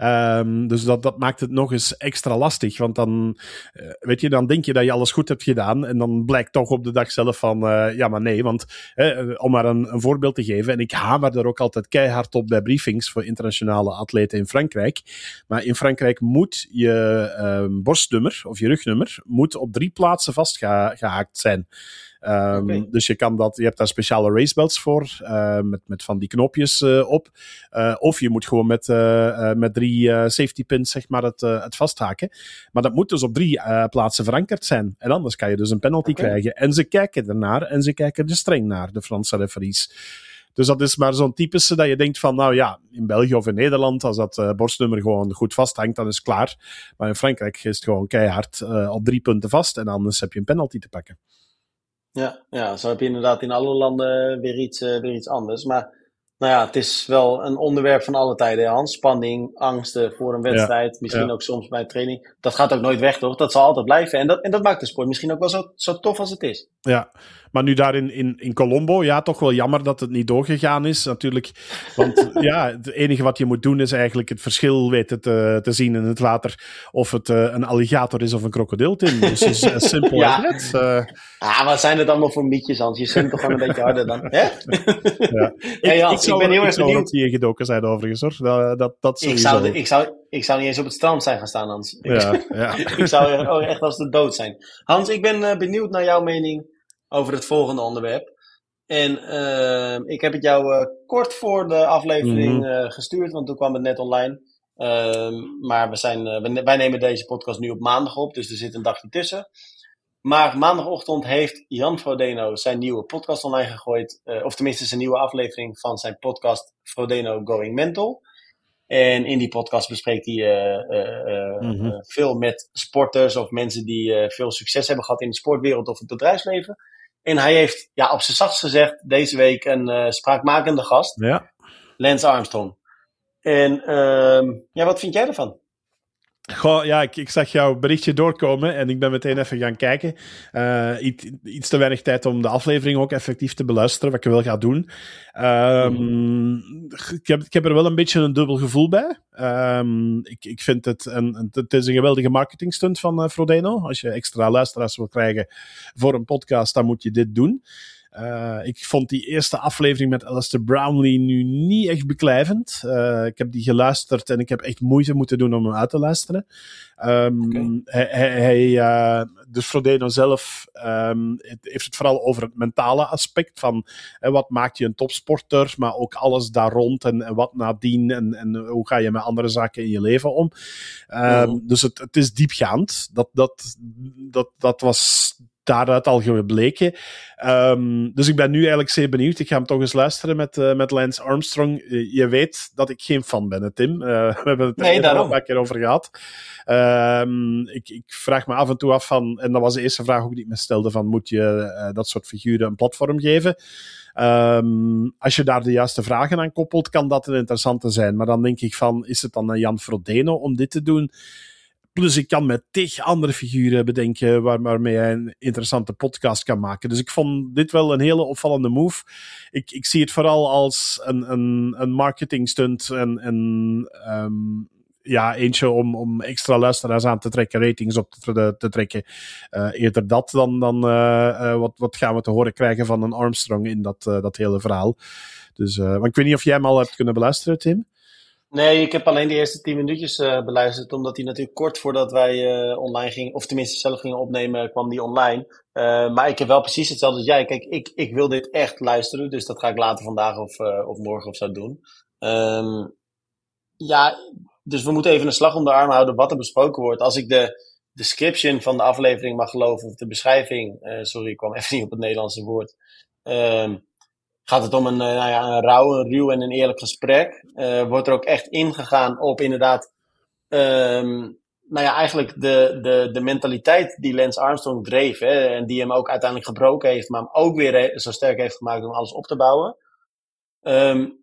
Um, dus dat, dat maakt het nog eens extra lastig. Want dan, uh, weet je, dan denk je dat je alles goed hebt gedaan en dan blijkt toch op de dag zelf van, uh, ja, maar nee. Want, uh, om maar een, een voorbeeld te geven, en ik hamer er ook altijd keihard op bij briefings voor internationale atleten in Frankrijk. Maar in Frankrijk moet je uh, borstnummer, of je rugnummer, moet op drie plaatsen vastgehaakt zijn. Um, okay. Dus je kan dat, je hebt daar speciale racebelts voor, uh, met, met van die knopjes uh, op. Uh, of je moet gewoon met, uh, uh, met drie uh, safety pins, zeg maar, het, uh, het vasthaken. Maar dat moet dus op drie uh, plaatsen verankerd zijn. En anders kan je dus een penalty okay. krijgen. En ze kijken ernaar en ze kijken er streng naar, de Franse referees. Dus dat is maar zo'n typische dat je denkt van, nou ja, in België of in Nederland, als dat uh, borstnummer gewoon goed vasthangt, dan is het klaar. Maar in Frankrijk is het gewoon keihard uh, op drie punten vast en anders heb je een penalty te pakken. Ja, ja, zo heb je inderdaad in alle landen weer iets, uh, weer iets anders. Maar nou ja, het is wel een onderwerp van alle tijden, Hans. Spanning, angsten voor een wedstrijd, ja, misschien ja. ook soms bij training. Dat gaat ook nooit weg, toch? Dat zal altijd blijven. En dat, en dat maakt de sport misschien ook wel zo, zo tof als het is. Ja, maar nu daar in, in, in Colombo, ja, toch wel jammer dat het niet doorgegaan is, natuurlijk. Want ja, het enige wat je moet doen is eigenlijk het verschil weten te, te zien in het water. Of het uh, een alligator is of een krokodil, Tim. Dus het is uh, simpel ja. als net. Uh, ah, wat zijn het allemaal voor mietjes, Hans? Je zwemt toch gewoon een beetje harder dan, hè? Ja. Hey, Hans, ik, ik, zou, ik ben heel ik erg zou benieuwd. dat hier gedoken zijn overigens, hoor. Dat, dat, dat ik, zou de, ik, zou, ik zou niet eens op het strand zijn gaan staan, Hans. Ja, ja. Ik zou oh, echt als de dood zijn. Hans, ik ben uh, benieuwd naar jouw mening over het volgende onderwerp. En uh, ik heb het jou uh, kort voor de aflevering mm-hmm. uh, gestuurd, want toen kwam het net online. Uh, maar we zijn, uh, we, wij nemen deze podcast nu op maandag op, dus er zit een dagje tussen. Maar maandagochtend heeft Jan Frodeno zijn nieuwe podcast online gegooid. Uh, of tenminste zijn nieuwe aflevering van zijn podcast Frodeno Going Mental. En in die podcast bespreekt hij uh, uh, uh, mm-hmm. uh, veel met sporters of mensen die uh, veel succes hebben gehad in de sportwereld of het bedrijfsleven. En hij heeft, ja, op zijn zachtst gezegd, deze week een uh, spraakmakende gast. Ja. Lance Armstrong. En uh, ja, wat vind jij ervan? Goh, ja, ik, ik zag jouw berichtje doorkomen en ik ben meteen even gaan kijken. Uh, iets, iets te weinig tijd om de aflevering ook effectief te beluisteren, wat ik wel ga doen. Um, mm. ik, heb, ik heb er wel een beetje een dubbel gevoel bij. Um, ik, ik vind het een, het is een geweldige marketingstunt van uh, Frodeno. Als je extra luisteraars wil krijgen voor een podcast, dan moet je dit doen. Uh, ik vond die eerste aflevering met Alistair Brownlee nu niet echt beklijvend. Uh, ik heb die geluisterd en ik heb echt moeite moeten doen om hem uit te luisteren. Um, okay. Hij, hij, hij, uh, dus Frodeno zelf um, het heeft het vooral over het mentale aspect van uh, wat maakt je een topsporter, maar ook alles daar rond en, en wat nadien en, en hoe ga je met andere zaken in je leven om. Um, mm. Dus het, het is diepgaand. Dat, dat, dat, dat was daaruit al gebleken. Um, dus ik ben nu eigenlijk zeer benieuwd. Ik ga hem toch eens luisteren met, uh, met Lance Armstrong. Uh, je weet dat ik geen fan ben, hè, Tim. Uh, we hebben het nee, er al een paar keer over gehad. Um, ik, ik vraag me af en toe af van, en dat was de eerste vraag ook die ik me stelde, van moet je uh, dat soort figuren een platform geven? Um, als je daar de juiste vragen aan koppelt, kan dat een interessante zijn. Maar dan denk ik van, is het dan aan Jan Frodeno om dit te doen? Plus ik kan met tig andere figuren bedenken waar, waarmee hij een interessante podcast kan maken. Dus ik vond dit wel een hele opvallende move. Ik, ik zie het vooral als een, een, een marketing stunt en, en um, ja, eentje om, om extra luisteraars aan te trekken, ratings op te, te trekken. Uh, eerder dat dan, dan uh, uh, wat, wat gaan we te horen krijgen van een Armstrong in dat, uh, dat hele verhaal. Dus, uh, maar ik weet niet of jij hem al hebt kunnen beluisteren, Tim? Nee, ik heb alleen de eerste tien minuutjes uh, beluisterd, omdat hij natuurlijk kort voordat wij uh, online gingen, of tenminste zelf gingen opnemen, kwam die online. Uh, maar ik heb wel precies hetzelfde als jij. Kijk, ik, ik wil dit echt luisteren, dus dat ga ik later vandaag of, uh, of morgen of zo doen. Um, ja, dus we moeten even een slag om de arm houden wat er besproken wordt. Als ik de description van de aflevering mag geloven, of de beschrijving, uh, sorry, ik kwam even niet op het Nederlandse woord, um, gaat het om een, nou ja, een rauw, een ruw en een eerlijk gesprek. Uh, wordt er ook echt ingegaan op inderdaad, um, nou ja, eigenlijk de, de, de mentaliteit die Lance Armstrong dreef. Hè, en die hem ook uiteindelijk gebroken heeft, maar hem ook weer zo sterk heeft gemaakt om alles op te bouwen. Um,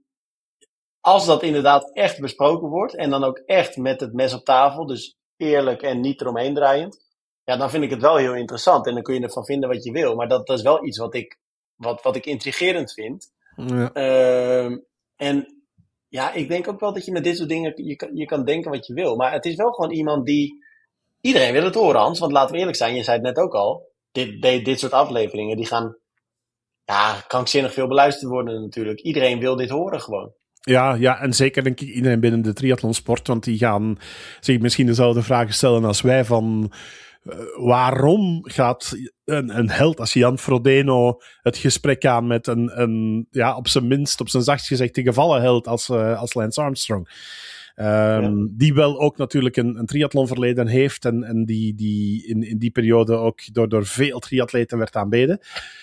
als dat inderdaad echt besproken wordt en dan ook echt met het mes op tafel, dus eerlijk en niet eromheen draaiend, ja, dan vind ik het wel heel interessant. En dan kun je ervan vinden wat je wil. Maar dat, dat is wel iets wat ik Wat, wat ik intrigerend vind. Ja. Uh, en ja, ik denk ook wel dat je met dit soort dingen, je kan, je kan denken wat je wil. Maar het is wel gewoon iemand die, iedereen wil het horen, Hans. Want laten we eerlijk zijn, je zei het net ook al. Dit, dit, dit soort afleveringen, die gaan, ja, krankzinnig veel beluisterd worden natuurlijk. Iedereen wil dit horen gewoon. Ja, ja, en zeker denk ik iedereen binnen de triathlonsport. Want die gaan zich misschien dezelfde vragen stellen als wij van, Uh, waarom gaat een, een held als Jan Frodeno het gesprek aan met een, een ja, op zijn minst, op zijn zachtst gezegd, te gevallen held als, uh, als Lance Armstrong? Um, ja. Die wel ook natuurlijk een, een triathlonverleden heeft en, en die, die in, in die periode ook door, door veel triatleten werd aanbeden.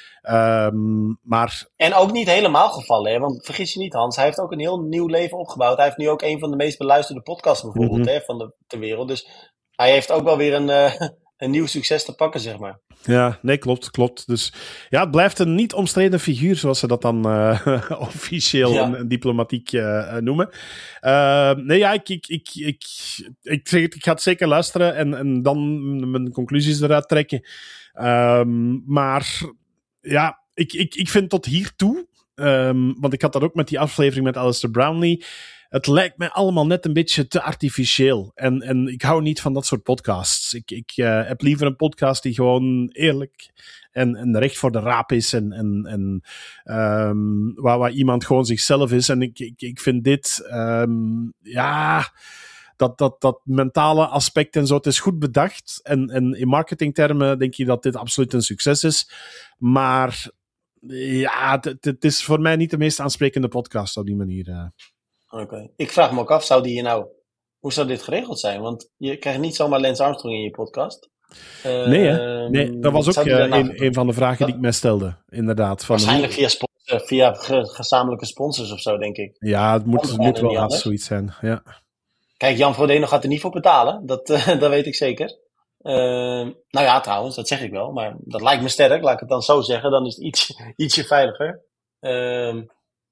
Um, maar... En ook niet helemaal gevallen, hè? Want vergis je niet, Hans, hij heeft ook een heel nieuw leven opgebouwd. Hij heeft nu ook een van de meest beluisterde podcasts bijvoorbeeld, mm-hmm. hè, van de, ter wereld. Dus hij heeft ook wel weer een... Uh, een nieuw succes te pakken, zeg maar. Ja, nee, klopt, klopt. Dus ja, het blijft een niet omstreden figuur, zoals ze dat dan uh, officieel ja. en, en diplomatiek uh, noemen. Uh, nee, ja, ik, ik, ik, ik, ik, zeg het, ik ga het zeker luisteren en, en dan mijn conclusies eruit trekken. Um, maar ja, ik, ik, ik vind tot hiertoe, um, want ik had dat ook met die aflevering met Alistair Brownlee, het lijkt mij allemaal net een beetje te artificieel. En, en ik hou niet van dat soort podcasts. Ik, ik uh, heb liever een podcast die gewoon eerlijk en, en recht voor de raap is. En, en, en um, waar, waar iemand gewoon zichzelf is. En ik, ik, ik vind dit, um, ja, dat, dat, dat mentale aspect en zo, het is goed bedacht. En, en in marketingtermen denk je dat dit absoluut een succes is. Maar ja, het, het is voor mij niet de meest aansprekende podcast op die manier. Uh. Oké. Okay. Ik vraag me ook af, zou die hier nou, hoe zou dit geregeld zijn? Want je krijgt niet zomaar Lance Armstrong in je podcast. Uh, nee, hè? Nee, dat was ook uh, nou een, een van de vragen dat, die ik mij stelde, inderdaad. Van waarschijnlijk via, sponsor, via ge, gezamenlijke sponsors of zo, denk ik. Ja, het moet, het moet wel haast zoiets zijn, ja. Kijk, Jan Frodeno gaat er niet voor betalen, dat, uh, dat weet ik zeker. Uh, nou ja, trouwens, dat zeg ik wel, maar dat lijkt me sterk, laat ik het dan zo zeggen, dan is het iets, ietsje veiliger. Uh,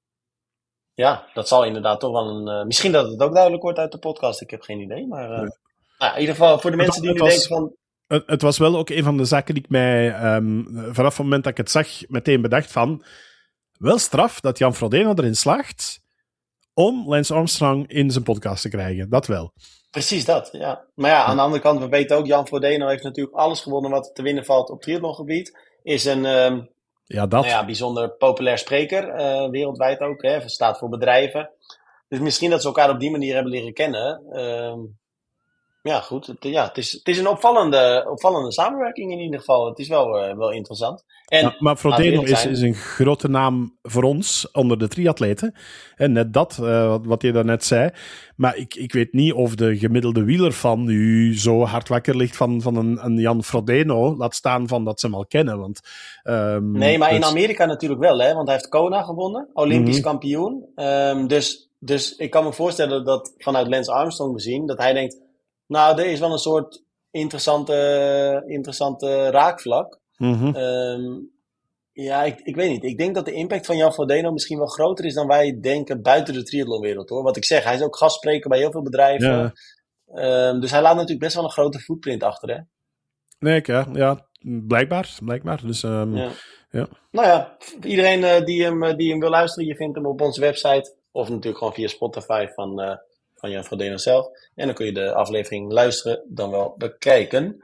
Ja, dat zal inderdaad toch wel een... Uh, misschien dat het ook duidelijk wordt uit de podcast. Ik heb geen idee, maar... Uh, ja. Nou, in ieder geval voor de het mensen die nu was, denken van... Het, het was wel ook een van de zaken die ik mij... Um, vanaf het moment dat ik het zag, meteen bedacht van... Wel straf dat Jan Frodeno erin slaagt om Lance Armstrong in zijn podcast te krijgen. Dat wel. Precies dat, ja. Maar ja, aan de andere kant, we weten ook... Jan Frodeno heeft natuurlijk alles gewonnen wat te winnen valt op triathlongebied. Is een... Um, Ja, dat. Nou ja, bijzonder populair spreker, uh, wereldwijd ook, hè, staat voor bedrijven. Dus misschien dat ze elkaar op die manier hebben leren kennen. Uh, ja, goed. Het, ja, het, is, het is een opvallende, opvallende samenwerking in ieder geval. Het is wel, uh, wel interessant. En, ja, maar Frodeno is, is een grote naam voor ons onder de triatleten. En net dat, uh, wat, wat je daarnet zei. Maar ik, ik weet niet of de gemiddelde wielerfan nu zo hard wakker ligt van, van een, een Jan Frodeno. Laat staan van dat ze hem al kennen. Want, um, nee, maar dus... in Amerika natuurlijk wel, hè? Want hij heeft Kona gewonnen, Olympisch mm-hmm. kampioen. Um, dus, dus ik kan me voorstellen dat vanuit Lance Armstrong bezien, dat hij denkt, nou, er is wel een soort interessante, interessante raakvlak. Mm-hmm. Um, ja, ik, ik weet niet. Ik denk dat de impact van Jan Frodeno misschien wel groter is dan wij denken buiten de triathlonwereld, hoor. Wat ik zeg, hij is ook gastspreker bij heel veel bedrijven. Ja. Um, dus hij laat natuurlijk best wel een grote footprint achter, hè? Nee, ja, ja blijkbaar. blijkbaar. Dus, um, ja. Ja. Nou ja, iedereen uh, die, hem, die hem wil luisteren, je vindt hem op onze website. Of natuurlijk gewoon via Spotify van, uh, van Jan Frodeno zelf. En dan kun je de aflevering luisteren, dan wel bekijken.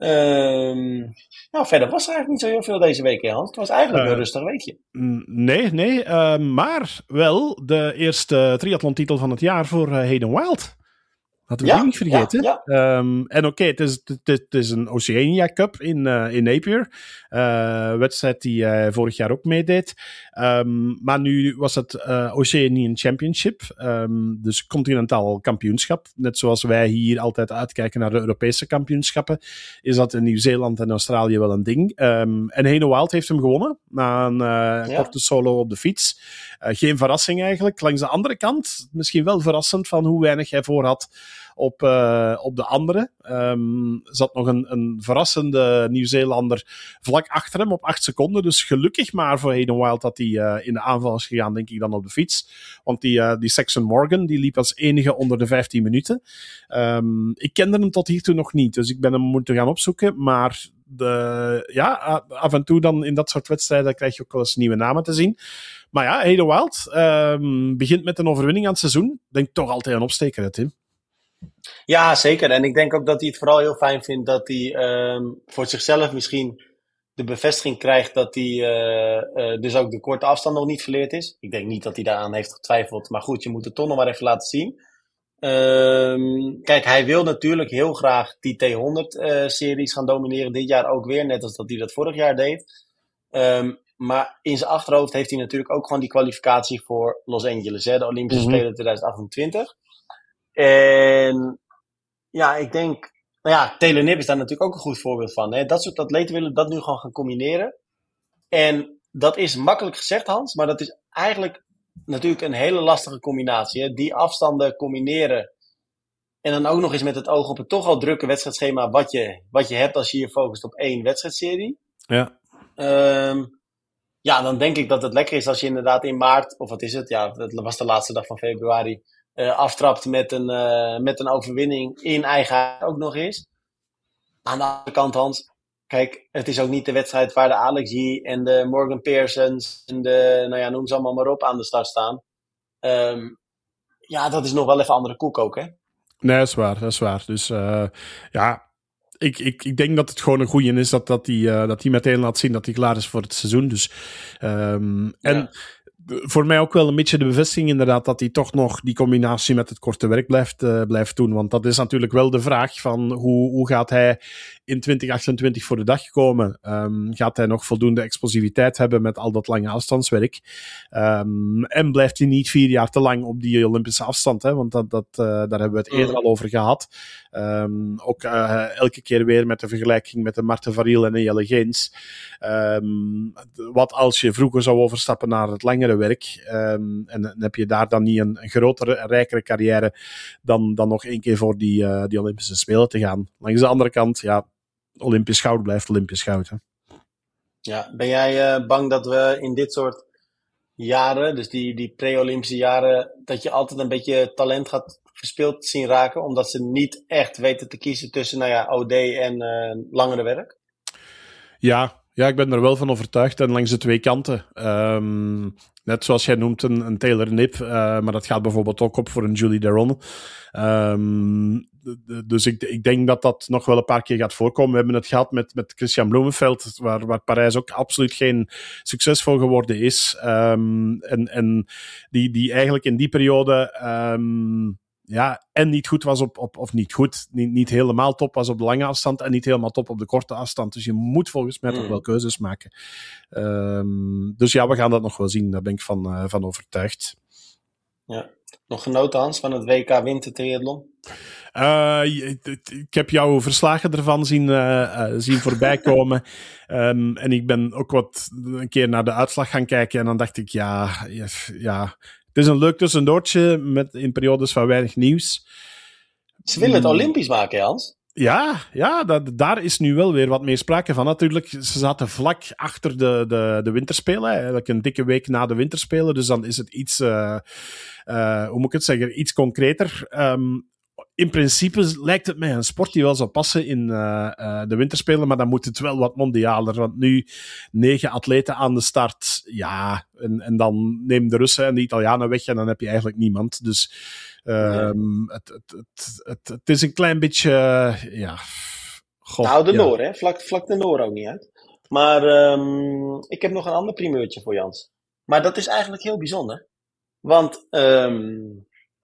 Um, nou, verder was er eigenlijk niet zo heel veel deze week, hè, Hans? Het was eigenlijk uh, een rustig weekje. Nee, nee. Uh, maar wel de eerste triathlon-titel van het jaar voor uh, Hayden Wild. Hadden we ja, die niet vergeten. Ja, ja. Um, en oké, okay, het, is, het, het is een Oceania Cup in, uh, in Napier. Uh, wedstrijd die hij uh, vorig jaar ook meedeed. Um, maar nu was het uh, Oceanian Championship. Um, dus continentaal kampioenschap. Net zoals wij hier altijd uitkijken naar de Europese kampioenschappen. Is dat in Nieuw-Zeeland en Australië wel een ding. Um, en Hayden Wild heeft hem gewonnen. Na een uh, ja. korte solo op de fiets. Uh, geen verrassing eigenlijk. Langs de andere kant, misschien wel verrassend van hoe weinig hij voor had op, uh, op de andere. Um, zat nog een, een verrassende Nieuw-Zeelander vlak achter hem op acht seconden. Dus gelukkig maar voor Hayden Wild dat hij uh, in de aanval is gegaan, denk ik dan op de fiets. Want die, uh, die Saxon Morgan, die liep als enige onder de vijftien minuten. Um, ik kende hem tot hiertoe nog niet, dus ik ben hem moeten gaan opzoeken. Maar de, ja, af en toe dan in dat soort wedstrijden krijg je ook wel eens nieuwe namen te zien. Maar ja, Hayden Wild um, begint met een overwinning aan het seizoen. Denk toch altijd een opsteker, hè, Tim? Ja, zeker. En ik denk ook dat hij het vooral heel fijn vindt dat hij um, voor zichzelf misschien de bevestiging krijgt dat hij uh, uh, dus ook de korte afstand nog niet verleerd is. Ik denk niet dat hij daaraan heeft getwijfeld. Maar goed, je moet het toch nog maar even laten zien. Um, kijk, hij wil natuurlijk heel graag die T honderd-series uh, gaan domineren dit jaar ook weer. Net als dat hij dat vorig jaar deed. Um, maar in zijn achterhoofd heeft hij natuurlijk ook gewoon die kwalificatie voor Los Angeles. Hè, de Olympische mm-hmm. Spelen twintig achtentwintig. En ja, ik denk... Nou ja, Taylor Knibb is daar natuurlijk ook een goed voorbeeld van. Hè? Dat soort atleten willen dat nu gewoon gaan combineren. En dat is makkelijk gezegd, Hans. Maar dat is eigenlijk natuurlijk een hele lastige combinatie. Hè? Die afstanden combineren. En dan ook nog eens met het oog op het toch al drukke wedstrijdschema wat je, wat je hebt als je je focust op één wedstrijdserie. Ja. Um, ja, dan denk ik dat het lekker is als je inderdaad in maart, of wat is het? Ja, dat was de laatste dag van februari. Uh, aftrapt met een, uh, met een overwinning in eigen huis ook nog eens. Aan de andere kant, Hans, kijk, het is ook niet de wedstrijd waar de Alex G en de Morgan Pearsons en de, nou ja, noem ze allemaal maar op, aan de start staan. Um, ja, dat is nog wel even andere koek ook, hè? Nee, dat is waar, dat is waar. Dus uh, ja, ik, ik, ik denk dat het gewoon een goeie is dat, dat hij uh, dat hij meteen laat zien dat hij klaar is voor het seizoen. Dus, um, en... Ja. Voor mij ook wel een beetje de bevestiging inderdaad dat hij toch nog die combinatie met het korte werk blijft, uh, blijft doen. Want dat is natuurlijk wel de vraag van hoe, hoe gaat hij in twintig achtentwintig voor de dag komen? Um, gaat hij nog voldoende explosiviteit hebben met al dat lange afstandswerk? Um, en blijft hij niet vier jaar te lang op die Olympische afstand? Hè? Want dat, dat, uh, daar hebben we het eerder al over gehad. Um, ook uh, elke keer weer met de vergelijking met de Marten Variel en de Jelle Geens. Um, wat als je vroeger zou overstappen naar het langere werk, um, en dan heb je daar dan niet een, een grotere, rijkere carrière dan, dan nog één keer voor die, uh, die Olympische Spelen te gaan. Langs de andere kant, ja, Olympisch goud blijft Olympisch goud. Hè. Ja, ben jij uh, bang dat we in dit soort jaren, dus die, die pre-Olympische jaren, dat je altijd een beetje talent gaat verspeeld zien raken, omdat ze niet echt weten te kiezen tussen, nou ja, O D en uh, langere werk? Ja, Ja, ik ben er wel van overtuigd en langs de twee kanten. Um, net zoals jij noemt een, een Taylor Nip, uh, maar dat gaat bijvoorbeeld ook op voor een Julie Deron. Um, dus ik, ik denk dat dat nog wel een paar keer gaat voorkomen. We hebben het gehad met, met Christian Bloemenveld, waar, waar Parijs ook absoluut geen succesvol geworden is. Um, en en die, die eigenlijk in die periode... Um, Ja, en niet goed was op, op of niet goed, niet, niet helemaal top was op de lange afstand en niet helemaal top op de korte afstand. Dus je moet volgens mij mm. toch wel keuzes maken. Um, dus ja, we gaan dat nog wel zien. Daar ben ik van, uh, van overtuigd. Ja. Nog genoten, Hans, van het W K Wintertriathlon? Uh, ik heb jouw verslagen ervan zien, uh, uh, zien voorbij komen. Um, en ik ben ook wat een keer naar de uitslag gaan kijken en dan dacht ik, ja... ja Het is een leuk tussendoortje met in periodes van weinig nieuws. Ze willen het Olympisch maken, Hans. Ja, ja dat, daar is nu wel weer wat meer sprake van. Natuurlijk, ze zaten vlak achter de, de, de winterspelen. Eigenlijk een dikke week na de winterspelen. Dus dan is het iets, uh, uh, hoe moet ik het zeggen, iets concreter. Um, In principe lijkt het mij een sport die wel zou passen in uh, uh, de winterspelen, maar dan moet het wel wat mondialer. Want nu negen atleten aan de start, ja, en, en dan neem de Russen en de Italianen weg en dan heb je eigenlijk niemand. Dus um, ja. het, het, het, het, het is een klein beetje, uh, ja... God, nou, de ja. Noor, hè? Vlak, vlak de Noor ook niet uit. Maar um, ik heb nog een ander primeurtje voor Jans. Maar dat is eigenlijk heel bijzonder. Want um,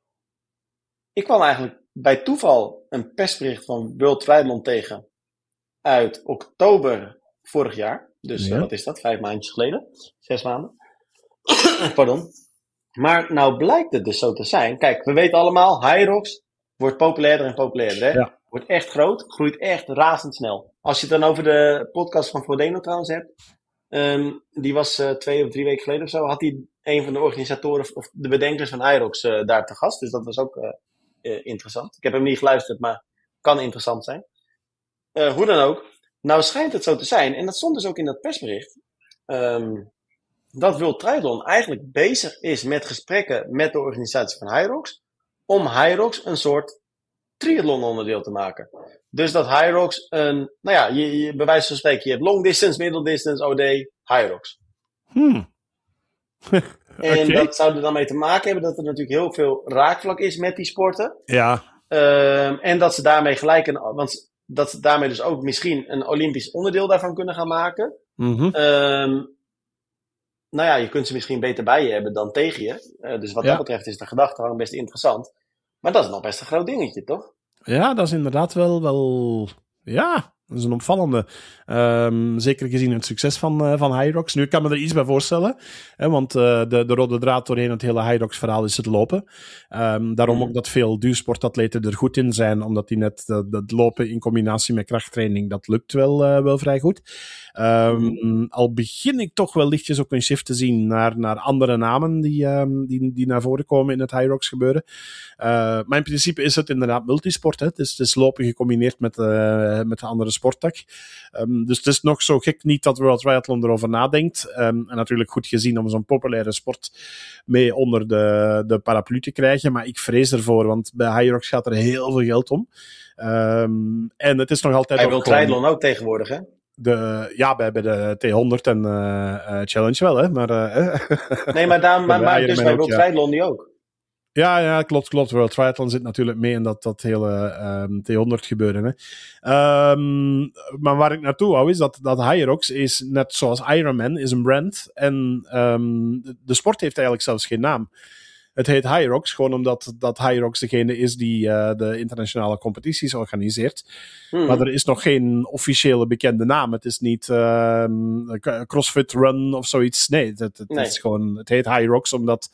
ik kwam eigenlijk bij toeval een persbericht van World Triathlon tegen uit oktober vorig jaar. Dus ja. uh, wat is dat? Vijf maandjes geleden. Zes maanden. Pardon. Maar nou blijkt het dus zo te zijn. Kijk, we weten allemaal, Hyrox wordt populairder en populairder. Hè? Ja. Wordt echt groot, groeit echt razendsnel. Als je het dan over de podcast van Frodeno trouwens hebt. Um, die was uh, twee of drie weken geleden of zo. Had hij een van de organisatoren of de bedenkers van Hyrox uh, daar te gast. Dus dat was ook... Uh, Uh, interessant. Ik heb hem niet geluisterd, maar kan interessant zijn. Uh, hoe dan ook. Nou schijnt het zo te zijn, en dat stond dus ook in dat persbericht, um, dat World Triathlon eigenlijk bezig is met gesprekken met de organisatie van Hyrox, om Hyrox een soort triathlon onderdeel te maken. Dus dat Hyrox een, nou ja, je, je, bij wijze van spreken, je hebt long distance, middle distance, O D, Hyrox. Hmm. En okay. dat zou er dan mee te maken hebben dat er natuurlijk heel veel raakvlak is met die sporten. Ja. Um, en dat ze daarmee gelijk een, want dat ze daarmee dus ook misschien een Olympisch onderdeel daarvan kunnen gaan maken. Mm-hmm. Um, nou ja, je kunt ze misschien beter bij je hebben dan tegen je. Uh, dus wat ja. dat betreft is de gedachtegang best interessant. Maar dat is nog best een groot dingetje, toch? Ja, dat is inderdaad wel, wel... Ja, dat is een opvallende. Um, zeker gezien het succes van, uh, van Hyrox. Nu, ik kan me er iets bij voorstellen. Hè, want uh, de, de rode draad doorheen het hele Hyrox-verhaal is het lopen. Um, daarom mm. ook dat veel duursportatleten er goed in zijn. Omdat die net dat, dat lopen in combinatie met krachttraining, dat lukt wel, uh, wel vrij goed. Um, mm. Al begin ik toch wel lichtjes ook een shift te zien naar, naar andere namen die, um, die, die naar voren komen in het Hyrox gebeuren. Uh, maar in principe is het inderdaad multisport. Hè. Het, is, het is lopen gecombineerd met, uh, met de andere sporttak. Um, dus het is nog zo gek niet dat World Triathlon erover nadenkt. Um, en natuurlijk goed gezien om zo'n populaire sport mee onder de, de paraplu te krijgen. Maar ik vrees ervoor, want bij Hyrox gaat er heel veel geld om. Um, en het is nog altijd... Hij wil Triathlon ook tegenwoordig, hè? De, ja, bij, bij de T honderd en uh, uh, Challenge wel, hè. Maar, uh, nee, maar, daar, maar, maar dus bij World ja. Triathlon die ook. Ja, ja, klopt, klopt. World Triathlon zit natuurlijk mee in dat, dat hele um, T honderd gebeuren. Hè. Um, maar waar ik naartoe hou is dat, dat Hyrox is, net zoals Ironman, is een brand. En um, de, de sport heeft eigenlijk zelfs geen naam. Het heet Hyrox, gewoon omdat dat Hyrox degene is die uh, de internationale competities organiseert. Hmm. Maar er is nog geen officiële bekende naam. Het is niet uh, CrossFit Run of zoiets. Nee, het, het, het, nee. Is gewoon, het heet Hyrox omdat...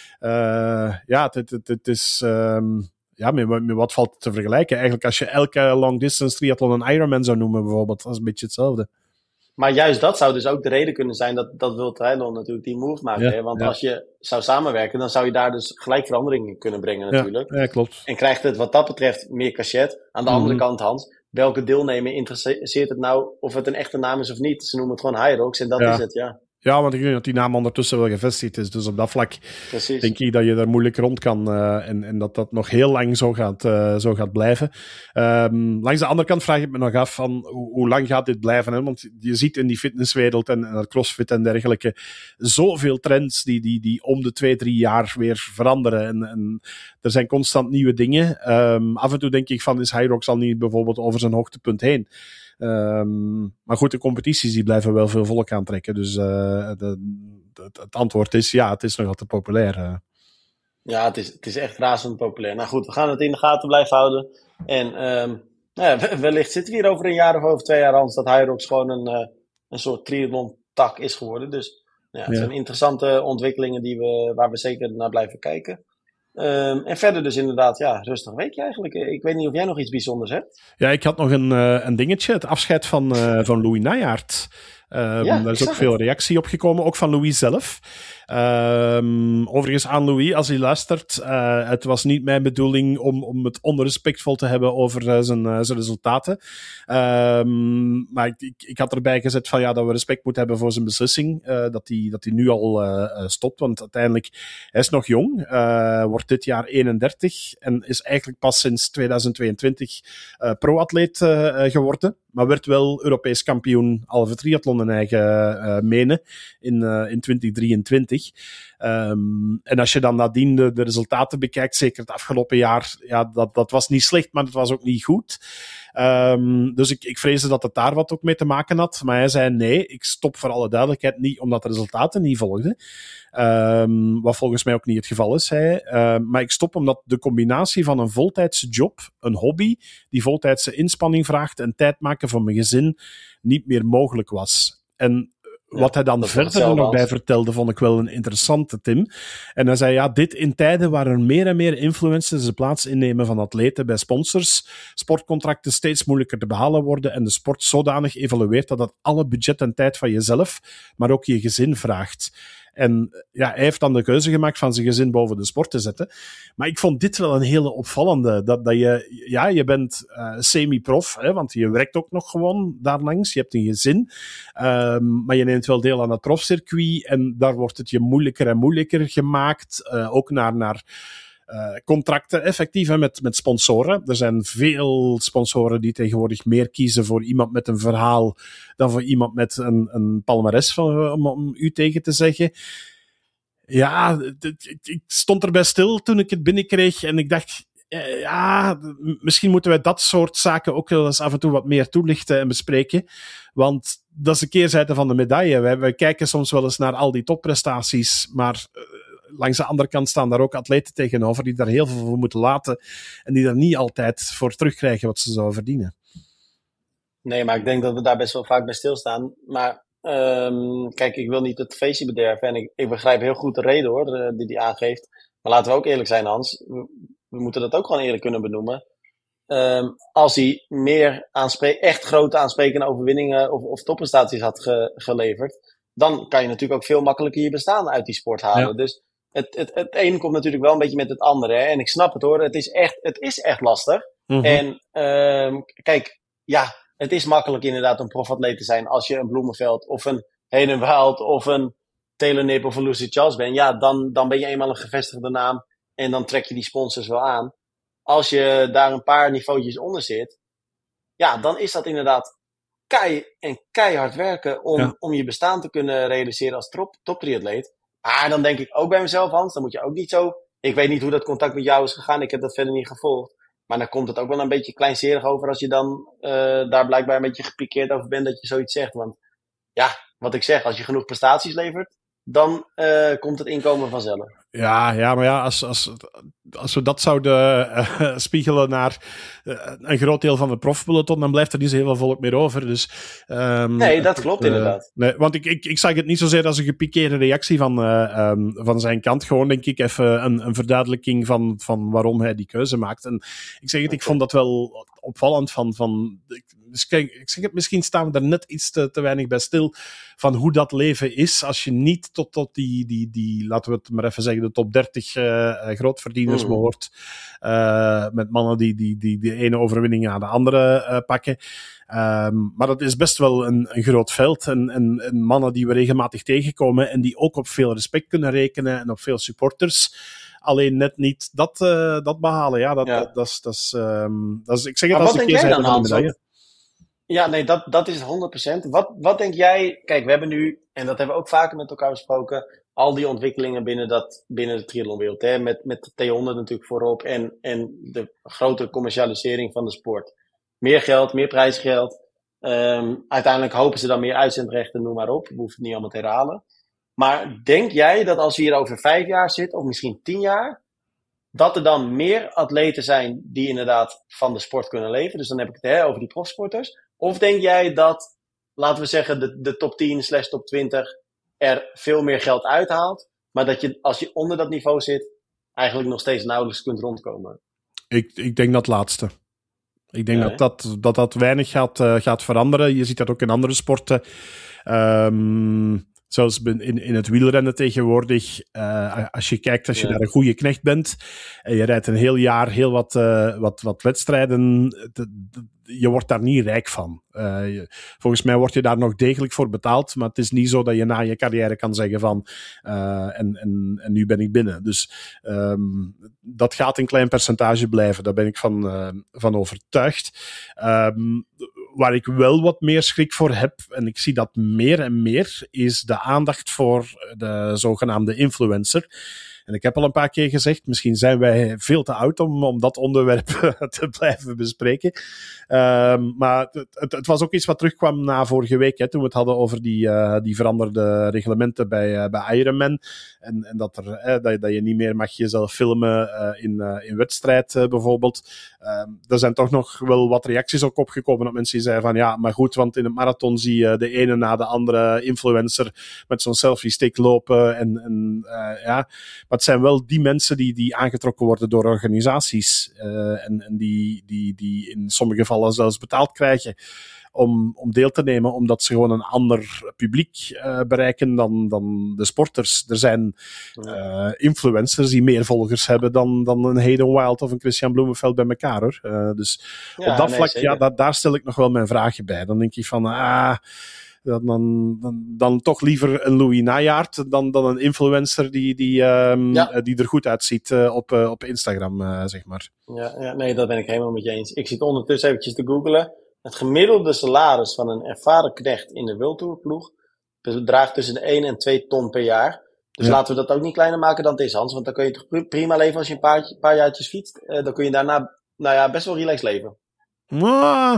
Uh, ja, het, het, het, het is... Um, ja, met, met wat valt het te vergelijken? Eigenlijk als je elke long distance triathlon een Ironman zou noemen bijvoorbeeld, dat is een beetje hetzelfde. Maar juist dat zou dus ook de reden kunnen zijn dat, dat World Triathlon natuurlijk die move maakt. Ja, hè? Want ja. als je zou samenwerken, dan zou je daar dus gelijk veranderingen kunnen brengen natuurlijk. Ja, ja, klopt. En krijgt het wat dat betreft meer cachet. Aan de mm-hmm. andere kant, Hans, welke deelnemer interesseert het nou of het een echte naam is of niet? Ze noemen het gewoon Hyrox en dat ja. is het, ja. Ja, want ik denk dat die naam ondertussen wel gevestigd is. Dus op dat vlak Precies. denk ik dat je daar moeilijk rond kan. Uh, en, en dat dat nog heel lang zo gaat, uh, zo gaat blijven. Um, langs de andere kant vraag ik me nog af van hoe, hoe lang gaat dit blijven? Hè? Want je ziet in die fitnesswereld en, en het crossfit en dergelijke zoveel trends die, die, die om de twee, drie jaar weer veranderen. En, en er zijn constant nieuwe dingen. Um, af en toe denk ik van is Hyrox al niet bijvoorbeeld over zijn hoogtepunt heen? Um, maar goed, de competities die blijven wel veel volk aantrekken. Dus uh, de, de, het antwoord is ja, het is nog altijd populair. Uh. Ja, het is, het is echt razend populair. Nou goed, we gaan het in de gaten blijven houden. En um, nou ja, wellicht zitten we hier over een jaar of over twee jaar, Hans, dat Hyrox gewoon een, uh, een soort triathlon-tak is geworden. Dus ja, het ja. zijn interessante ontwikkelingen die we, waar we zeker naar blijven kijken. Um, en verder dus inderdaad, ja, rustig weekje eigenlijk. Ik weet niet of jij nog iets bijzonders hebt. Ja, ik had nog een, uh, een dingetje. Het afscheid van, uh, van Louis Nijhaert. Um, ja, daar is ook veel reactie op gekomen, ook van Louis zelf. Um, overigens aan Louis, als hij luistert, uh, het was niet mijn bedoeling om, om het onrespectvol te hebben over uh, zijn, uh, zijn resultaten. Um, maar ik, ik, ik had erbij gezet van ja, dat we respect moeten hebben voor zijn beslissing, uh, dat hij dat hij nu al uh, stopt, want uiteindelijk, hij is nog jong, uh, wordt dit jaar eenendertig en is eigenlijk pas sinds tweeduizend tweeëntwintig uh, pro-atleet uh, geworden, maar werd wel Europees kampioen halve triathlon in eigen uh, menen in, uh, in twintig drieëntwintig. Um, en als je dan nadien de, de resultaten bekijkt, zeker het afgelopen jaar, ja, dat, dat was niet slecht, maar het was ook niet goed. Um, dus ik, ik vreesde dat het daar wat ook mee te maken had. Maar hij zei nee, ik stop voor alle duidelijkheid niet, omdat de resultaten niet volgden. Um, wat volgens mij ook niet het geval is. Hij. Uh, maar ik stop omdat de combinatie van een voltijdse job, een hobby, die voltijdse inspanning vraagt en tijd maken voor mijn gezin, niet meer mogelijk was. En ja, wat hij dan verder er nog bij vertelde, vond ik wel een interessante, Tim. En hij zei, ja, dit in tijden waar er meer en meer influencers de plaats innemen van atleten bij sponsors, sportcontracten steeds moeilijker te behalen worden en de sport zodanig evolueert dat dat alle budget en tijd van jezelf, maar ook je gezin vraagt. En ja, hij heeft dan de keuze gemaakt van zijn gezin boven de sport te zetten. Maar ik vond dit wel een hele opvallende. Dat, dat je, ja, je bent uh, semi-prof, hè, want je werkt ook nog gewoon daarlangs. Je hebt een gezin. Um, maar je neemt wel deel aan het profcircuit. En daar wordt het je moeilijker en moeilijker gemaakt. Uh, ook naar... naar Uh, contracten effectief hè, met, met sponsoren. Er zijn veel sponsoren die tegenwoordig meer kiezen voor iemand met een verhaal dan voor iemand met een, een palmares, van, om, om u tegen te zeggen. Ja, d- d- ik stond erbij stil toen ik het binnenkreeg en ik dacht, ja, misschien moeten wij dat soort zaken ook wel eens af en toe wat meer toelichten en bespreken. Want dat is de keerzijde van de medaille. Wij, wij kijken soms wel eens naar al die topprestaties, maar uh, langs de andere kant staan daar ook atleten tegenover die daar heel veel voor moeten laten en die daar niet altijd voor terugkrijgen wat ze zouden verdienen. Nee, maar ik denk dat we daar best wel vaak bij stilstaan. Maar um, kijk, ik wil niet het feestje bederven en ik, ik begrijp heel goed de reden hoor, die die aangeeft. Maar laten we ook eerlijk zijn, Hans. We, we moeten dat ook gewoon eerlijk kunnen benoemen. Um, als hij meer aanspre- echt grote aansprekende overwinningen of, of topprestaties had ge- geleverd, dan kan je natuurlijk ook veel makkelijker je bestaan uit die sport halen. Ja. Dus het, het, het ene komt natuurlijk wel een beetje met het andere. Hè? En ik snap het hoor, het is echt, het is echt lastig. Mm-hmm. En um, kijk, ja, het is makkelijk inderdaad om profatleet te zijn als je een Bloemenveld of een Henenwild of een Taylor Knibb of een Lucy Charles bent. Ja, dan, dan ben je eenmaal een gevestigde naam en dan trek je die sponsors wel aan. Als je daar een paar niveautjes onder zit, ja, dan is dat inderdaad kei en keihard werken om, ja. om je bestaan te kunnen realiseren als top, toptriatleet. Maar dan denk ik ook bij mezelf, Hans, dan moet je ook niet zo... Ik weet niet hoe dat contact met jou is gegaan, ik heb dat verder niet gevolgd. Maar dan komt het ook wel een beetje kleinzerig over als je dan uh, daar blijkbaar een beetje gepikeerd over bent dat je zoiets zegt. Want ja, wat ik zeg, als je genoeg prestaties levert, dan uh, komt het inkomen vanzelf. Ja, ja, maar ja, als, als, als we dat zouden uh, spiegelen naar uh, een groot deel van de profpeloton, dan blijft er niet zo heel veel volk meer over. Dus, um, nee, dat klopt uh, inderdaad. Nee, want ik, ik, ik zag het niet zozeer als een gepikeerde reactie van, uh, um, van zijn kant. Gewoon, denk ik, even een, een verduidelijking van, van waarom hij die keuze maakt. En ik zeg het, ik vond dat wel opvallend van... van dus kijk, ik zeg het, misschien staan we er net iets te, te weinig bij stil van hoe dat leven is als je niet tot, tot die, die, die, laten we het maar even zeggen, de top dertig uh, grootverdieners mm. behoort. Uh, met mannen die, die, die de ene overwinning na de andere uh, pakken. Um, maar dat is best wel een, een groot veld. En, en, en mannen die we regelmatig tegenkomen en die ook op veel respect kunnen rekenen en op veel supporters. Alleen net niet dat, uh, dat behalen. Ja, dat, ja. dat, dat, is, dat, is, um, dat is... Ik zeg het maar als wat ik denk jij dan, de Hans? medaille. Ja, nee, dat, dat is honderd procent. Wat, wat denk jij... Kijk, we hebben nu, en dat hebben we ook vaker met elkaar besproken, al die ontwikkelingen binnen, dat, binnen de triathlonwereld. Hè? Met, met de T honderd natuurlijk voorop en, en de grotere commercialisering van de sport. Meer geld, meer prijsgeld. Um, uiteindelijk hopen ze dan meer uitzendrechten, noem maar op. We hoeven het niet allemaal te herhalen. Maar denk jij dat als we hier over vijf jaar zitten, of misschien tien jaar, dat er dan meer atleten zijn die inderdaad van de sport kunnen leven? Dus dan heb ik het hè, over die profsporters. Of denk jij dat, laten we zeggen, de, de top tien slash top twintig er veel meer geld uithaalt, maar dat je, als je onder dat niveau zit, eigenlijk nog steeds nauwelijks kunt rondkomen? Ik, ik denk dat laatste. Ik denk ja, dat, dat, dat dat weinig gaat, uh, gaat veranderen. Je ziet dat ook in andere sporten. Um, Zelfs in, in het wielrennen tegenwoordig, uh, als je kijkt, als je ja. daar een goede knecht bent en je rijdt een heel jaar heel wat, uh, wat, wat wedstrijden, de, de, je wordt daar niet rijk van. Uh, je, volgens mij word je daar nog degelijk voor betaald, maar het is niet zo dat je na je carrière kan zeggen van uh, en, en, en nu ben ik binnen. Dus um, dat gaat een klein percentage blijven, daar ben ik van, uh, van overtuigd. Um, waar ik wel wat meer schrik voor heb, en ik zie dat meer en meer, is de aandacht voor de zogenaamde influencer. En ik heb al een paar keer gezegd, misschien zijn wij veel te oud om, om dat onderwerp te blijven bespreken. Um, maar het, het, het was ook iets wat terugkwam na vorige week, hè, toen we het hadden over die, uh, die veranderde reglementen bij, uh, bij Ironman. En, en dat, er, uh, dat, dat je niet meer mag jezelf filmen uh, in, uh, in wedstrijd uh, bijvoorbeeld. Um, er zijn toch nog wel wat reacties ook opgekomen dat mensen die zeiden van ja, maar goed, want in het marathon zie je de ene na de andere influencer met zo'n selfie stick lopen. En, en uh, ja, maar het zijn wel die mensen die, die aangetrokken worden door organisaties uh, en, en die, die, die in sommige gevallen zelfs betaald krijgen om, om deel te nemen, omdat ze gewoon een ander publiek uh, bereiken dan, dan de sporters. Er zijn uh, influencers die meer volgers hebben dan, dan een Hayden Wild of een Christian Blumenfeld bij elkaar. Hoor. Uh, dus ja, op dat nee, vlak, ja, da, daar stel ik nog wel mijn vragen bij. Dan denk ik van, ah... Dan, dan, dan toch liever een Louis Najaard dan, dan een influencer die, die, um, ja. die er goed uitziet uh, op, uh, op Instagram, uh, zeg maar. Ja, ja, nee, dat ben ik helemaal met je eens. Ik zit ondertussen eventjes te googlen. Het gemiddelde salaris van een ervaren knecht in de World Tour ploeg bedraagt tussen de één en twee ton per jaar. Dus ja. laten we dat ook niet kleiner maken dan het is, Hans. Want dan kun je toch prima leven als je een paar, paar jaartjes fietst. Uh, dan kun je daarna nou ja, best wel relaxed leven. Ah.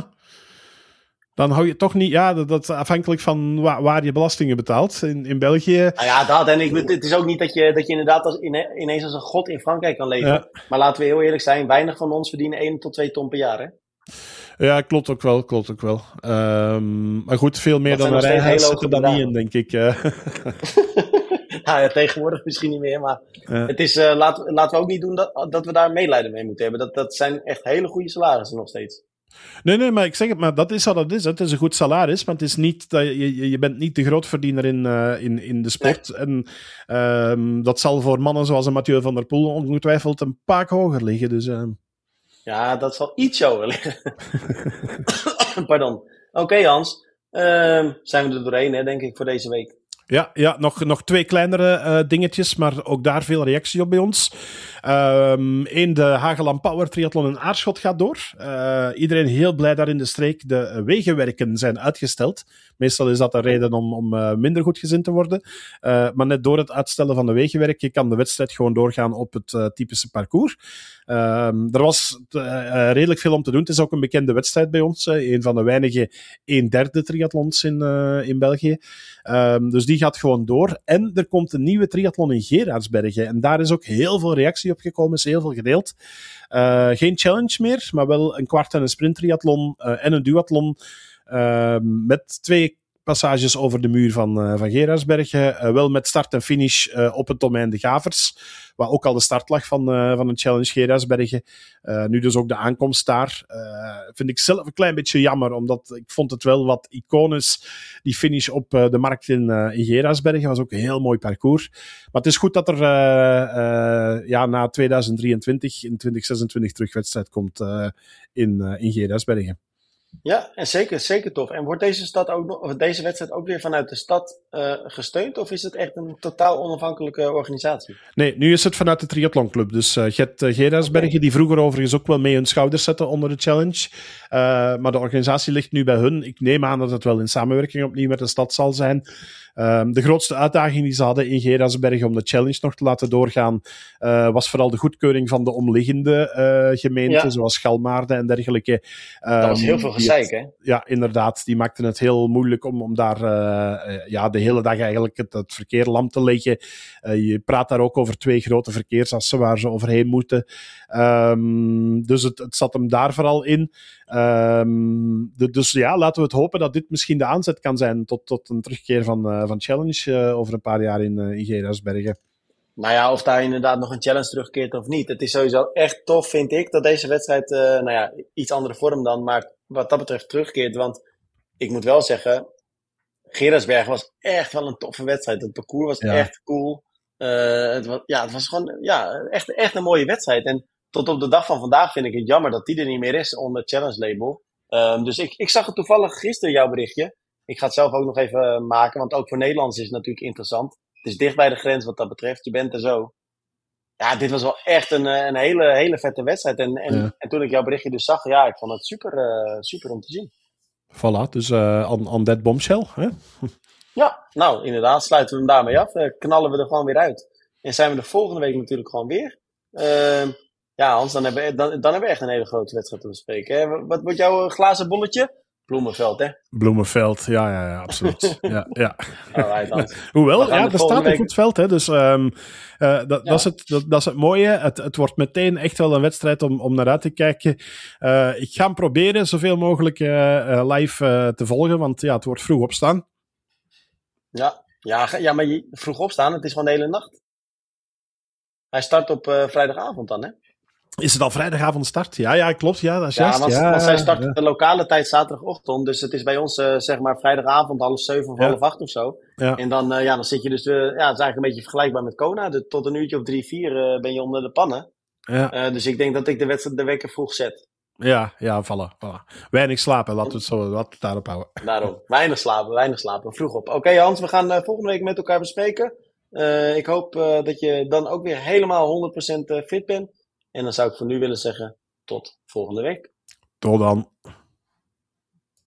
Dan hou je toch niet... Ja, dat, dat is afhankelijk van waar, waar je belastingen betaalt. In, in België... Nou ja, dat. En ik, het is ook niet dat je, dat je inderdaad als, ineens als een god in Frankrijk kan leven. Ja. Maar laten we heel eerlijk zijn. Weinig van ons verdienen één tot twee ton per jaar, hè? Ja, klopt ook wel. Klopt ook wel. Um, maar goed, veel meer dat dan een rijhuis zit er dan niet in, denk ik. Uh. Nou ja, tegenwoordig misschien niet meer. Maar ja. het is, uh, laten, laten we ook niet doen dat, dat we daar medelijden mee moeten hebben. Dat, dat zijn echt hele goede salarissen nog steeds. Nee, nee, maar ik zeg het, maar dat is wat het is. Hè. Het is een goed salaris, maar het is niet dat je, je bent niet de grootverdiener in, uh, in, in de sport. Nee. En um, dat zal voor mannen zoals een Mathieu van der Poel ongetwijfeld een pak hoger liggen. Dus, uh... ja, dat zal iets hoger liggen. Pardon. Oké, okay, Hans. Uh, zijn we er doorheen, hè, denk ik, voor deze week. Ja, ja nog, nog twee kleinere uh, dingetjes, maar ook daar veel reactie op bij ons. Eén, um, de Hageland Power Triathlon in Aarschot gaat door. Uh, iedereen heel blij daar in de streek. De wegenwerken zijn uitgesteld. Meestal is dat een reden om, om uh, minder goed gezind te worden. Uh, maar net door het uitstellen van de wegenwerken kan de wedstrijd gewoon doorgaan op het uh, typische parcours. Um, er was uh, uh, redelijk veel om te doen. Het is ook een bekende wedstrijd bij ons. Uh, een van de weinige een derde triathlons in, uh, in België. Um, dus die gaat gewoon door. En er komt een nieuwe triathlon in Geraardsbergen. En daar is ook heel veel reactie op gekomen. Is heel veel gedeeld. Uh, geen challenge meer, maar wel een kwart en een sprint triathlon uh, en een duathlon. Uh, met twee passages over de muur van, uh, van Gerardsbergen. Uh, wel met start en finish uh, op het domein De Gavers. Waar ook al de start lag van, uh, van een Challenge Gerardsbergen. Uh, nu dus ook de aankomst daar. Uh, vind ik zelf een klein beetje jammer. Omdat ik vond het wel wat iconisch. Die finish op uh, de markt in, uh, in Gerardsbergen. Was ook een heel mooi parcours. Maar het is goed dat er uh, uh, ja, na tweeduizend drieëntwintig in twintig zesentwintig terug wedstrijd komt uh, in, uh, in Gerardsbergen. Ja, en zeker, zeker tof. En wordt deze, stad ook nog, of deze wedstrijd ook weer vanuit de stad uh, gesteund? Of is het echt een totaal onafhankelijke organisatie? Nee, nu is het vanuit de triathlonclub. Dus uh, je hebt uh, Gerardsbergen, okay. Die vroeger overigens ook wel mee hun schouders zetten onder de challenge. Uh, maar de organisatie ligt nu bij hun. Ik neem aan dat het wel in samenwerking opnieuw met de stad zal zijn. Um, de grootste uitdaging die ze hadden in Gerardsbergen om de challenge nog te laten doorgaan, uh, was vooral de goedkeuring van de omliggende uh, gemeenten, ja. Zoals Schalmaarden en dergelijke. Um, dat was heel veel gezeik, hè? Ja, inderdaad. Die maakten het heel moeilijk om, om daar uh, uh, ja, de hele dag eigenlijk het, het verkeer lam te leggen. Uh, je praat daar ook over twee grote verkeersassen waar ze overheen moeten. Um, dus het, het zat hem daar vooral in. Um, de, dus ja, laten we het hopen dat dit misschien de aanzet kan zijn tot, tot een terugkeer van, uh, van Challenge uh, over een paar jaar in, uh, in Gerardsbergen. Nou ja, of daar inderdaad nog een challenge terugkeert of niet. Het is sowieso echt tof, vind ik, dat deze wedstrijd, uh, nou ja, iets andere vorm dan, maar wat dat betreft terugkeert. Want ik moet wel zeggen, Gerardsbergen was echt wel een toffe wedstrijd. Het parcours was ja. echt cool. Uh, het was, ja, het was gewoon ja, echt, echt een mooie wedstrijd. En tot op de dag van vandaag vind ik het jammer dat die er niet meer is onder Challenge label. Um, dus ik, ik zag het toevallig gisteren, jouw berichtje. Ik ga het zelf ook nog even maken, want ook voor Nederlanders is het natuurlijk interessant. Het is dicht bij de grens wat dat betreft. Je bent er zo. Ja, dit was wel echt een, een hele, hele vette wedstrijd. En, en, ja. en toen ik jouw berichtje dus zag, ja, ik vond het super, uh, super om te zien. Voilà, dus uh, on, on that bombshell, hè? Ja, nou, inderdaad, sluiten we hem daarmee af. Uh, knallen we er gewoon weer uit. En zijn we de volgende week natuurlijk gewoon weer. Uh, ja, Hans, dan hebben, we, dan, dan hebben we echt een hele grote wedstrijd te bespreken. Hè? Wat wordt jouw glazen bolletje? Bloemenveld, hè? Bloemenveld, ja, ja, ja, absoluut. ja, ja. Alright, Hoewel, ja, er staat een goed veld, hè, dus um, uh, dat, ja. dat, is het, dat, dat is het mooie. Het, het wordt meteen echt wel een wedstrijd om, om naar uit te kijken. Uh, ik ga hem proberen zoveel mogelijk uh, uh, live uh, te volgen, want ja, het wordt vroeg opstaan. Ja, ja, ja, maar je, vroeg opstaan, het is gewoon de hele nacht. Hij start op uh, vrijdagavond dan, hè? Is het al vrijdagavond start? Ja, ja, klopt. Ja, dat is ja, juist. Want, ja, want zij start ja. de lokale tijd zaterdagochtend. Dus het is bij ons uh, zeg maar vrijdagavond half zeven of ja. half acht of zo. Ja. En dan, uh, ja, dan zit je dus... Uh, ja, het is eigenlijk een beetje vergelijkbaar met Kona. De, tot een uurtje of drie, vier uh, ben je onder de pannen. Ja. Uh, dus ik denk dat ik de wedstrijd de wekker vroeg zet. Ja, ja, vallen. vallen. Weinig slapen, laten we het, zo, laten we het daarop houden. Daarom. Weinig slapen, weinig slapen. Vroeg op. Oké okay, Hans, we gaan uh, volgende week met elkaar bespreken. Uh, ik hoop uh, dat je dan ook weer helemaal honderd procent fit bent. En dan zou ik voor nu willen zeggen, tot volgende week. Tot dan.